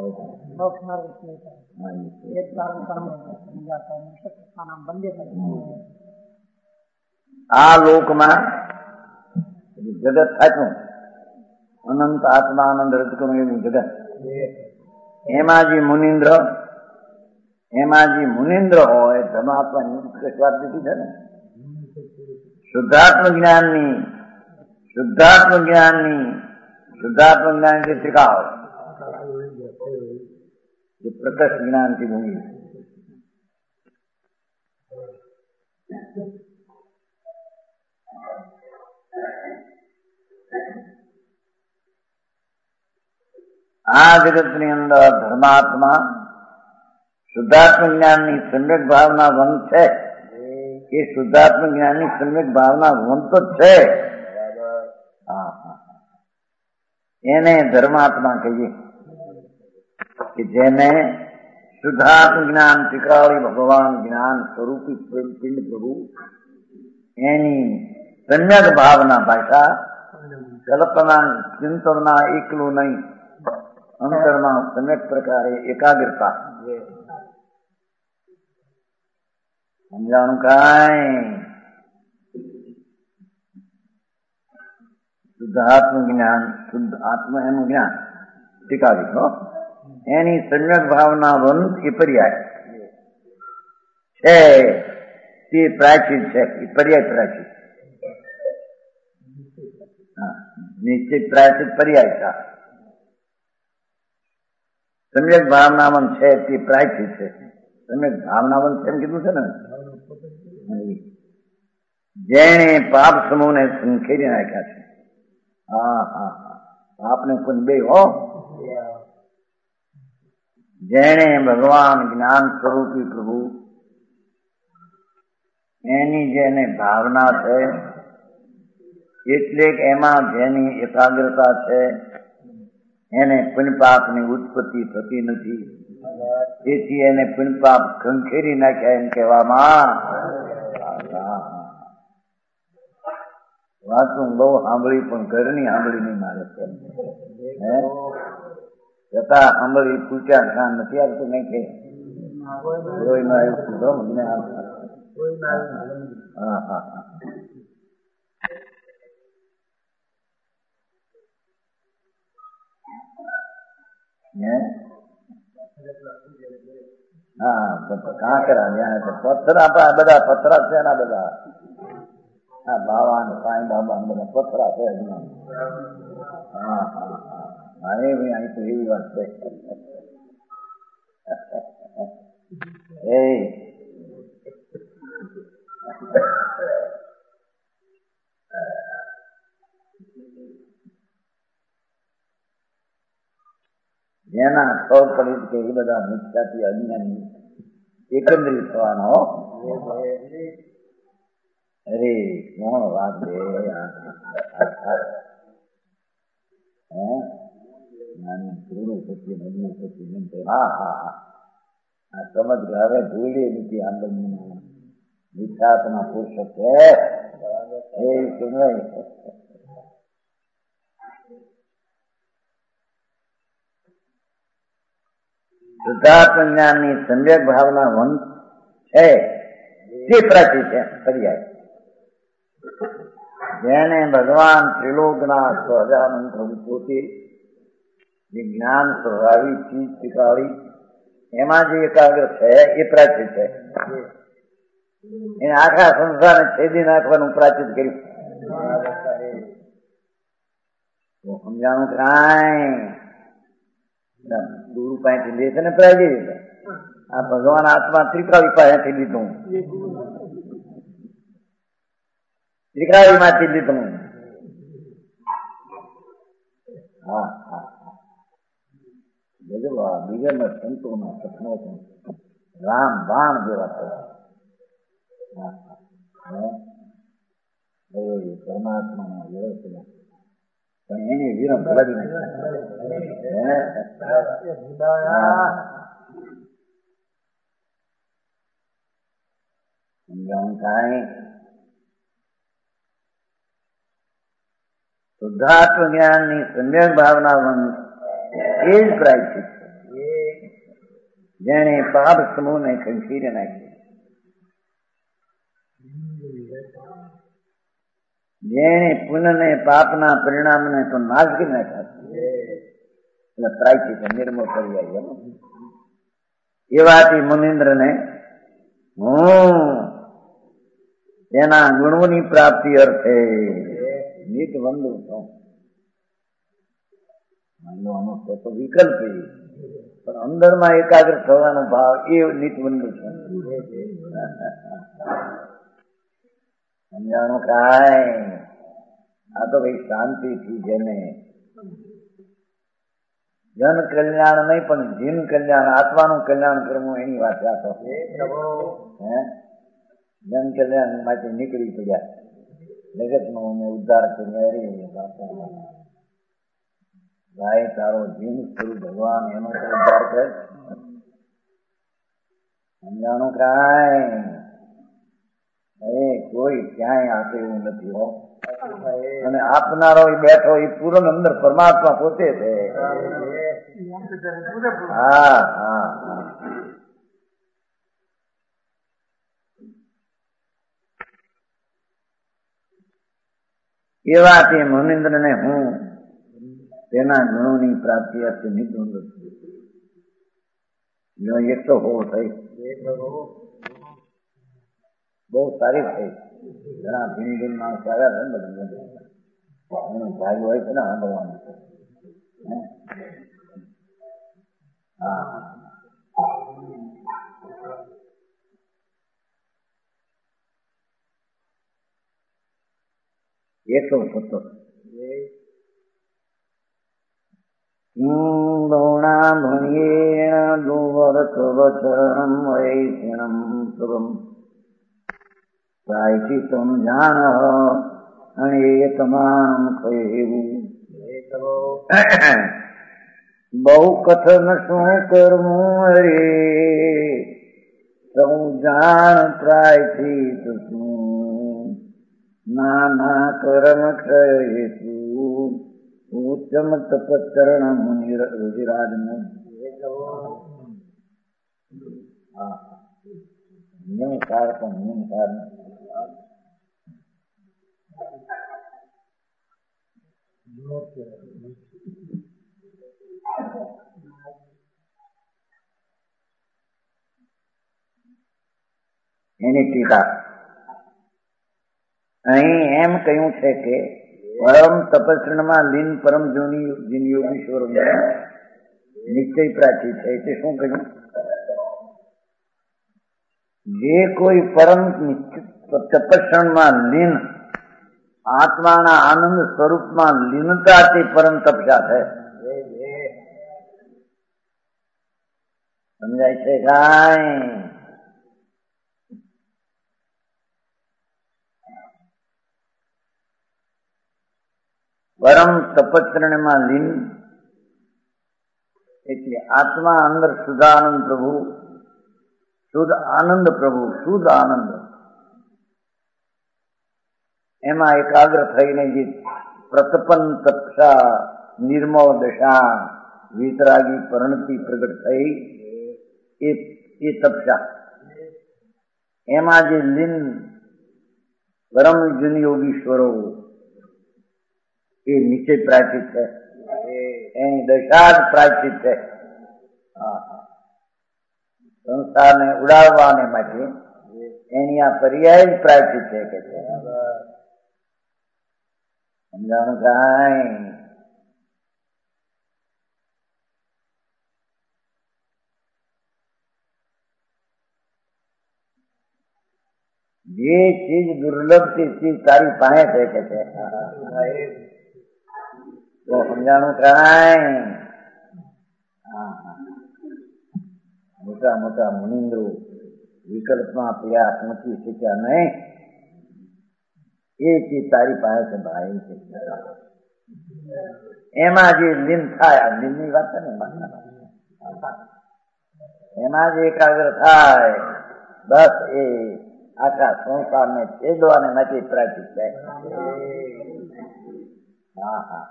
આ લોકમાં જગત થાચું અનંત આત્મા આનંદ રજ કરું એવું જગત એમાં જે મુનિન્દ્ર એમાં જે મુનિન્દ્ર હોય ધર્માત્માની વાત દીધી છે ને શુદ્ધાત્મ જ્ઞાનની શુદ્ધાત્મ જ્ઞાનની શુદ્ધાત્મ જ્ઞાન જે શીખાવ જે પ્રકટ જ્ઞાનથી ભૂમિ આ જગતની અંદર ધર્માત્મા શુદ્ધાત્મ જ્ઞાનની સમ્યક ભાવના વંત છે. એ શુદ્ધાત્મ જ્ઞાનની સમ્યક ભાવના વંત જ છે. એને ધર્માત્મા કહીએ કે જેને શુદ્ધાત્મ જ્ઞાન શીખવાડી ભગવાન જ્ઞાન સ્વરૂપી પિંડ પ્રભુ એની સમ્યક ભાવના ભાષા કલ્પના ચિંતનના એકલું નહીં અંતરમાં સમ્યક પ્રકારે એકાગ્રતા સમજાણું કાંઈ શુદ્ધાત્મ જ્ઞાન શુદ્ધ આત્મ એનું જ્ઞાન ટીકાવી હો એની સમ્યક ભાવના વંત એ પર્યાય છે તે પ્રાચીન છે એ પર્યાય પ્રાચીન નિશ્ચિત પ્રાચીન પર્યાય છે. સમ્યક ભાવનાવંત છે તે પ્રાચીન છે. સમ્યક ભાવનાવંત એમ કીધું છે ને જેણે પાપ સમૂહને સંખેરી નાખ્યા છે. હા હા હા આપને કોઈ બે હો જેણે ભગવાન જ્ઞાન સ્વરૂપી પ્રભુ એની જેને ભાવના છે, એટલે એમાં જેની એકાગ્રતા છે, એને પુણ્યપાપની ઉત્પત્તિ થતી નથી. તેથી એને પુણ્યપાપ ખંખેરી નાખ્યા એમ કહેવામાં. વાંચું બહુ સાંભળી પણ ઘરની સાંભળી નહીં મારે છે. છતાં સાંભળી પૂછ્યા કાન નથી આવતું નહીં કે રોઈમાં આવ્યું મને આવતા. હા હા હા હા કાંકરા જ્યાં પથરા બધા પથરા છે ને બધા. હા બાબા ને સાંઈ બાબા બધા પથરા છે. હા હા હા એ ભાઈ અહીં તો એવી વાત છે. એ જેના ખબર પડી કે એ બધા મિથ્યાથી અજ્ઞાની એકંદરી થવાનો. અરે કોણ વાત છે. હા હા હા આ સમજ હવે ભૂલી નથી. આંદોલન વિખ્યાતના પુરુષ છે એ સુનાય. શુદ્ધાત્મ જ્ઞાનની સંવેગ ભાવના વંશ છે તે પ્રાચી છે પર્યાય. જેને ભગવાન ત્રિલોકના સહજાનંદ પ્રભુ પોતે જે જ્ઞાન સ્વભાવી ચીજ શીખાવી એમાં જે એકાગ્ર છે એ પ્રાચિત છે. એને આખા સંસારને છેદી નાખવાનું પ્રાચિત કર્યું. સમજાણું કાંઈ ગુરુ પાસેથી લે છે ને પ્રાચિત. આ ભગવાન આત્મા ત્રિકાળી પાસેથી લીધું. ત્રિકાળી માંથી લીધું. હા હા ગજવા બીજા સંતોના સપનો પણ રામ બાણ જેવા થયા. પરમાત્માના વ્યવસ્થિત પણ એની વિરમ ભલાવી સમજાવું કાંઈ. શુદ્ધાત્મ જ્ઞાનની સંયમ ભાવના વંશ એ જ પ્રાયશ્ચિત છે જેને પાપ સમૂહને ખંખીરી નાખી, જેને પુણ્યને પાપના પરિણામને તો નાશ કરી નાખ્યા. એટલે પ્રાયશ્ચિત નિર્મળ કરી આવ્યો. એવાથી મુનિન્દ્રને હું તેના ગુણોની પ્રાપ્તિ અર્થે નીત વંદુ છું. તો વિકલ્પ પણ અંદરમાં એકાગ્ર થવાનો ભાવ એ નીત વંદુ છે. સમજાણું કાંઈ. આ તો ભાઈ શાંતિથી જેને જન કલ્યાણ નહીં પણ જીન કલ્યાણ આત્માનું કલ્યાણ કરવું એની વાત રાખો. હે જન કલ્યાણ માટે નીકળી પડ્યા. જગતનો અમે ઉદ્ધાર કરી ભાઈ તારો જીન સ્વરૂપ ભગવાન એનો તો ઉદ્ધાર કર. સમજાણું કાંઈ. એ કોઈ ક્યાંય આપે એવું નથી હો. અને આપનારો બેઠો એ પૂર્ણ અંદર પરમાત્મા પોતે છે. હા હા હા એવાથી મુનિન્દ્રને હું તેના ગુણોની પ્રાપ્તિ અર્થે નિપુણ જો એક તો હોવો થઈ બહુ સારી થઈ. ઘણા ભીન ભીન માણસ આવ્યા છે ને બધા એનો ભાગ હોય છે ને સાંભળવાનું. હા એકસો સત્તર ગૌણા ભણ્યેણ દુવર્ત વચરમ વૈષ્ણમ સુરમ પ્રાયચિતમ જાણ અને એ તમામ કહેવું બહુ કથન શું કરવું રે સૌ જાણ પ્રાયચિત શું નાના કર્મ ક્ષય હેતુ ઉત્તમ તપચરણ મુનિ રુધિરાજ નિયમકાર પણ નિયમકાર એની ટીકા અહીં એમ કહ્યું છે કે પરમ તપસ્વીમાં લીન પરમ જોની જીન યોગીશ્વર નિશ્ચય પ્રાચી છે એટલે શું કહ્યું? જે કોઈ પરમ તપસ્વીમાં લીન આત્માના આનંદ સ્વરૂપમાં લીનતા તે પરમ તપસ્યા છે. સમજાય છે કાંઈ? પરમ તપસ્વીમાં લીન એટલે આત્મા અંદર શુદ્ધાનંદ પ્રભુ શુદ્ધ આનંદ પ્રભુ શુદ્ધ આનંદ એમાં એકાગ્ર થઈને જે પ્રતપન તપસા નિર્મળ દશા વિતરાગી પરિણતિ પ્રગટ થઈ એ એ તપસા એમાં જે લીન પરમ જન યોગીશ્વરો એ નીચે પ્રાચિત છે, એની દશા જ પ્રાચિત છે. સંસારને ઉડાવવાને માટે એની આ પર્યાય જ પ્રાચિત છે કે છે. સમજાણું કાંઈ? જે ચીજ દુર્લભ થી ચીજ તારી પાસે છે કે છે. તો સમજાણું કાંઈ? મોટા મોટા મુનિન્દ્રો વિકલ્પમાં પીડા પહોંચી શક્યા નહીં એ ચીજ તારી પાસે ભાઈ છે. એમાં જે લીન થાય આ લીનની વાત છે ને એમાં જે એકાગ્ર થાય બસ એ આખા સંસારને છેદવાને નથી પ્રાચિત થાય. હા હા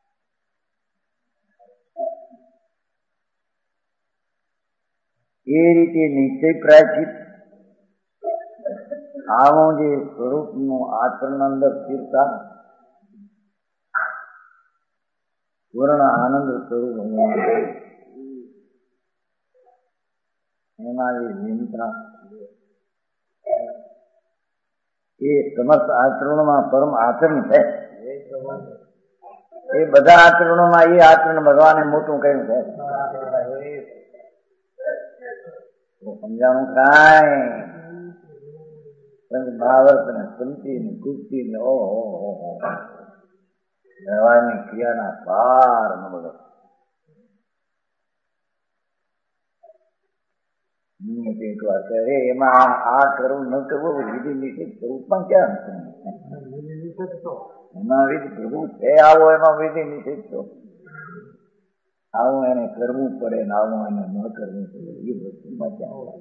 એ રીતે નિશ્ચય પ્રાચિત આવું જે સ્વરૂપનું આચરણ અંદર સ્થિરતા પૂર્ણ આનંદ સ્વરૂપ એમાં જે નિયંત્રણ એ સમસ્ત આચરણોમાં પરમ આચરણ છે. એ બધા આચરણોમાં એ આચરણ ભગવાને મોટું કહ્યું છે. સમજાણું કાંઈ? ભાવાર્થ ને સ્મૃતિ ને ગુપ્તિ ને ઓહો ભગવાનની ક્રિયાના પાર ન બધો એક વાર કહે એમાં આ કરવું ન કરવું વિધિ નિષેધ સ્વરૂપમાં ક્યાં એમાં વિધિ પ્રભુ છે આવો એમાં વિધિ નિષેધ તો આવું એને કરવું પડે ને આવું એને ન કરવું પડે એ વસ્તુમાં ક્યાં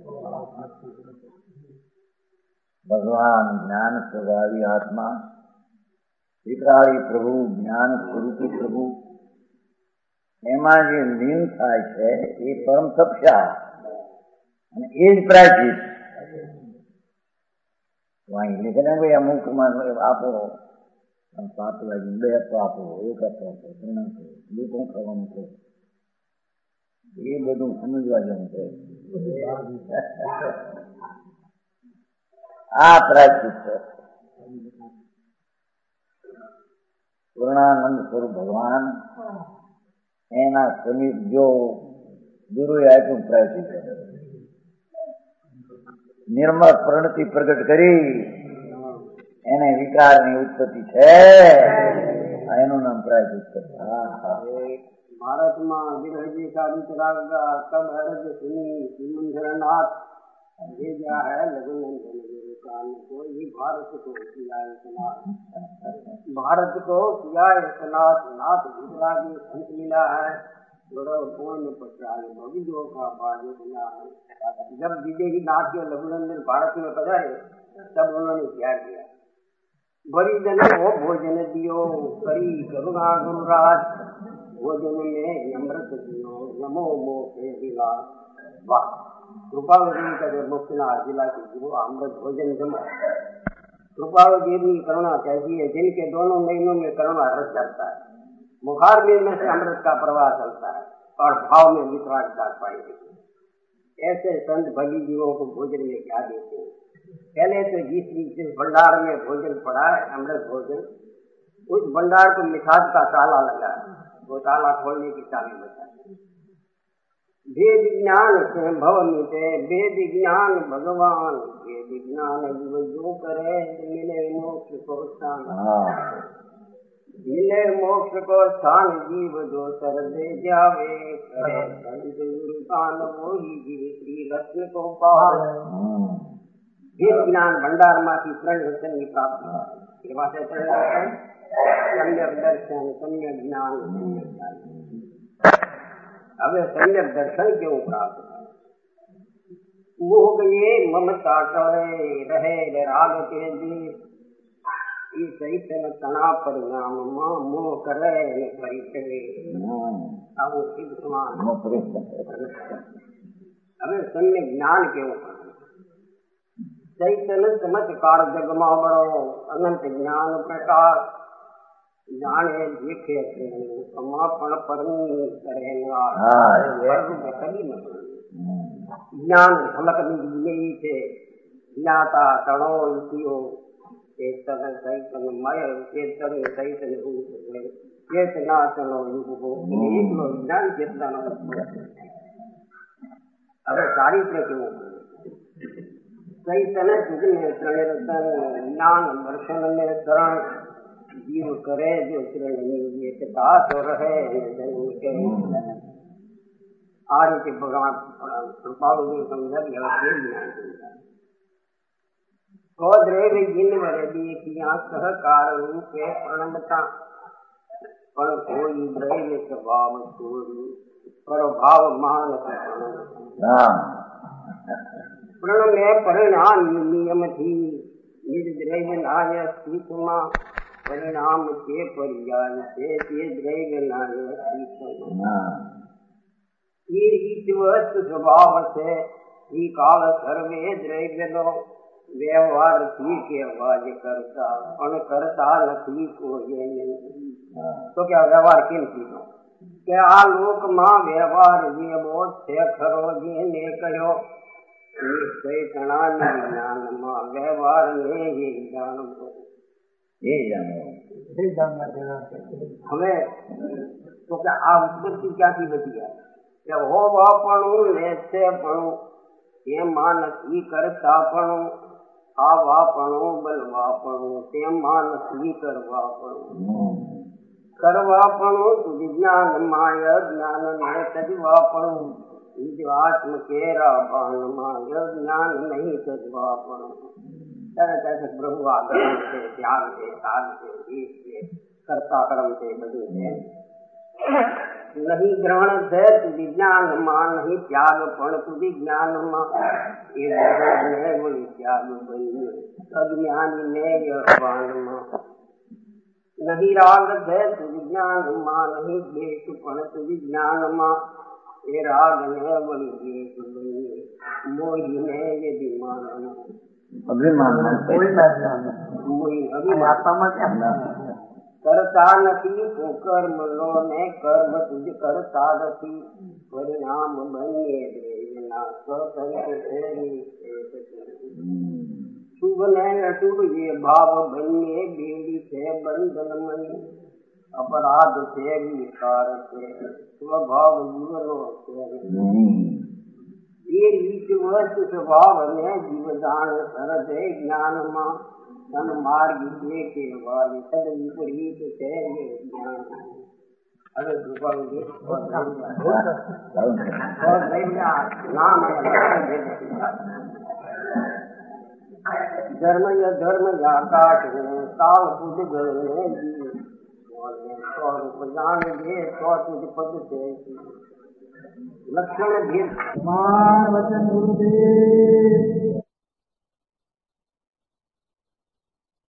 ભગવાન જ્ઞાન સ્વભાવી આત્મા વિકરાળી પ્રભુ જ્ઞાન સ્વરૂપી પ્રભુ એમાં જે લીન થાય છે એ પરમ તપસ્યા અને એ જ પ્રાચિત વાંઈ લીધે ને ભાઈ અમુકમાં આપો પાપ લાગી બે આપો આપો એક આપો આપો ત્રણ આપો લોકો ખાવાનું કહો એ બધું સમજવા જેવું છે. આ પ્રાચિત છે. પૂર્ણાનંદ સ્વરૂપ ભગવાન એના સમીપ જો ગુરુએ આપ્યું પ્રાચિત નિર્મળ પરિણતિ પ્રગટ કરી એને વિકારની ઉત્પત્તિ છે એનું નામ પ્રાચિત છે. ભારતમાં વિરહજી સાબિત રાગ તબ હરજ સુની સિમંદરનાથ भेजा है लघुनंदन गुरु कान को, ये भारत को किया स्नात, भारत को किया स्नात, नाथ गुजराती संत मिला है, बड़ो पूर्ण पचाए भविजों का बाजू मिला है। जब विदेही नाथ के लघुनंदन भारत में पधारे तब उन्होंने क्या किया, बड़ी जन को भोजन दियो, करी करुणा गुरुराज, भोजन में अमृत दियो, नमो मोखे विलास। वाह, कृपावती का जो मुक्तिनाथ जिला की गुरु अमृत भोजन जमा। कृपावती की करुणा कैसी है, जिनके दोनों महीनों में करुणा रस चलता है, मुखार में से अमृत का प्रवाह चलता है और भाव में विश्वास का पाई। ऐसे संत भली जीवों को भोजन में क्या देते हैं। पहले तो जिस जिस भंडार में भोजन पड़ा है अमृत भोजन, उस भंडार को मिठास का ताला लगा है, वो ताला खोलने की चाबी बचा है। वेद ज्ञान भव मिटे, वेद ज्ञान भगवान, वेद ज्ञान जीव जो करे, मिले मोक्ष को स्थान, मिले मोक्ष को स्थान, जीव जो सर दे जावे, करे संत गुरु कान मोही जीव श्री रत्न को पावे। वेद ज्ञान भंडार माथी प्रण दर्शन की प्राप्ति, ये बातें सम्यक दर्शन, सम्यक ज्ञान, सम्यक ज्ञान। अब सम्यक दर्शन क्यों प्राप्त है, मोह गए ममता करे, रहे राग के देश, ये चैतन्य तना परिणाम मां मोह करे परिचय, अब वो सिद्ध समान। अब सम्यक ज्ञान क्यों, चैतन्य चमत्कार जगमा बड़ो, अनंत ज्ञान प्रकाश, जाने देखे समापन परमी करे कभी न ज्ञान झलक नहीं थे, ज्ञाता तड़ोल पियो, चेतन चैतन मय, चेतन चैतन रूप चेतना चलो युग को, एक लो ज्ञान चेतन। अब चारित्र क्यों, चैतन तुझ में प्रणिरतन, ज्ञान दर्शन में शरण, जीव करे जो श्रेणी तो रहे जन्म के। आर्य के भगवान कृपालु समझा द्रेव जिन वर देखिया सहकार रूपे प्रणमता, पर कोई द्रैव स्वभाव छोड़ी, पर भाव मान प्रण में परिणाम नियम थी, निज द्रैव नाय सीखमा, परिणाम के पर्याय से द्रैव नाय सीखमा। वस्तु स्वभाव से ही काल सर्वे द्रव्य लो, व्यवहार थी के आवाज करता, पण करता नहीं को ये नहीं। तो क्या व्यवहार किन चीजों, क्या आलोक माँ व्यवहार ये बोध से खरो जी ने कहो, ज्ञान माँ व्यवहार ने ये ज्ञान ये हमें। तो क्या आप उत्पत्ति क्या की बची है, जब हो वापणु लेते पणु, ये मानस ही करता पणु, आ वापणु बल वापणु, ते मानस ही करवा पणु, करवा पणु तुझ ज्ञान माय, ज्ञान में तजवा पणु, निज आत्म केरा बान माय, ज्ञान नहीं तजवा पणु। तरह कैसे प्रभु आग्रह से, त्याग से, त्याग से, देश से, कर्ता कर्म से बदल से, नहीं ग्रहण से तुझी ज्ञान मां, नहीं त्याग पण तुझी ज्ञान मां, ये बोली त्याग बनी अज्ञानी ने यह मां। नहीं राग से तुझी ज्ञान मां, नहीं द्वेष पण तुझी ज्ञान मां, ये राग ने बोली द्वेष बनी मोही ने यदि मान। अभिमान करता नहीं तो कर्म लो ने, कर्म तुझ करता नहीं, परिणाम बने देना शुभ ने अशुभ ये भाव बने, बेड़ी से बंधन मई, अपराध से विकार से स्वभाव जीवनो से। ये रीति वस्तु स्वभाव में जीवदान सरदे ज्ञान मां, सन मार्ग देखे वाले सद विपरीत से ज्ञान। अगर कृपा नाम धर्म या धर्म या काट काल बुझ गए जान दे तो तुझ पद से लक्षण भी वचन गुरुदेव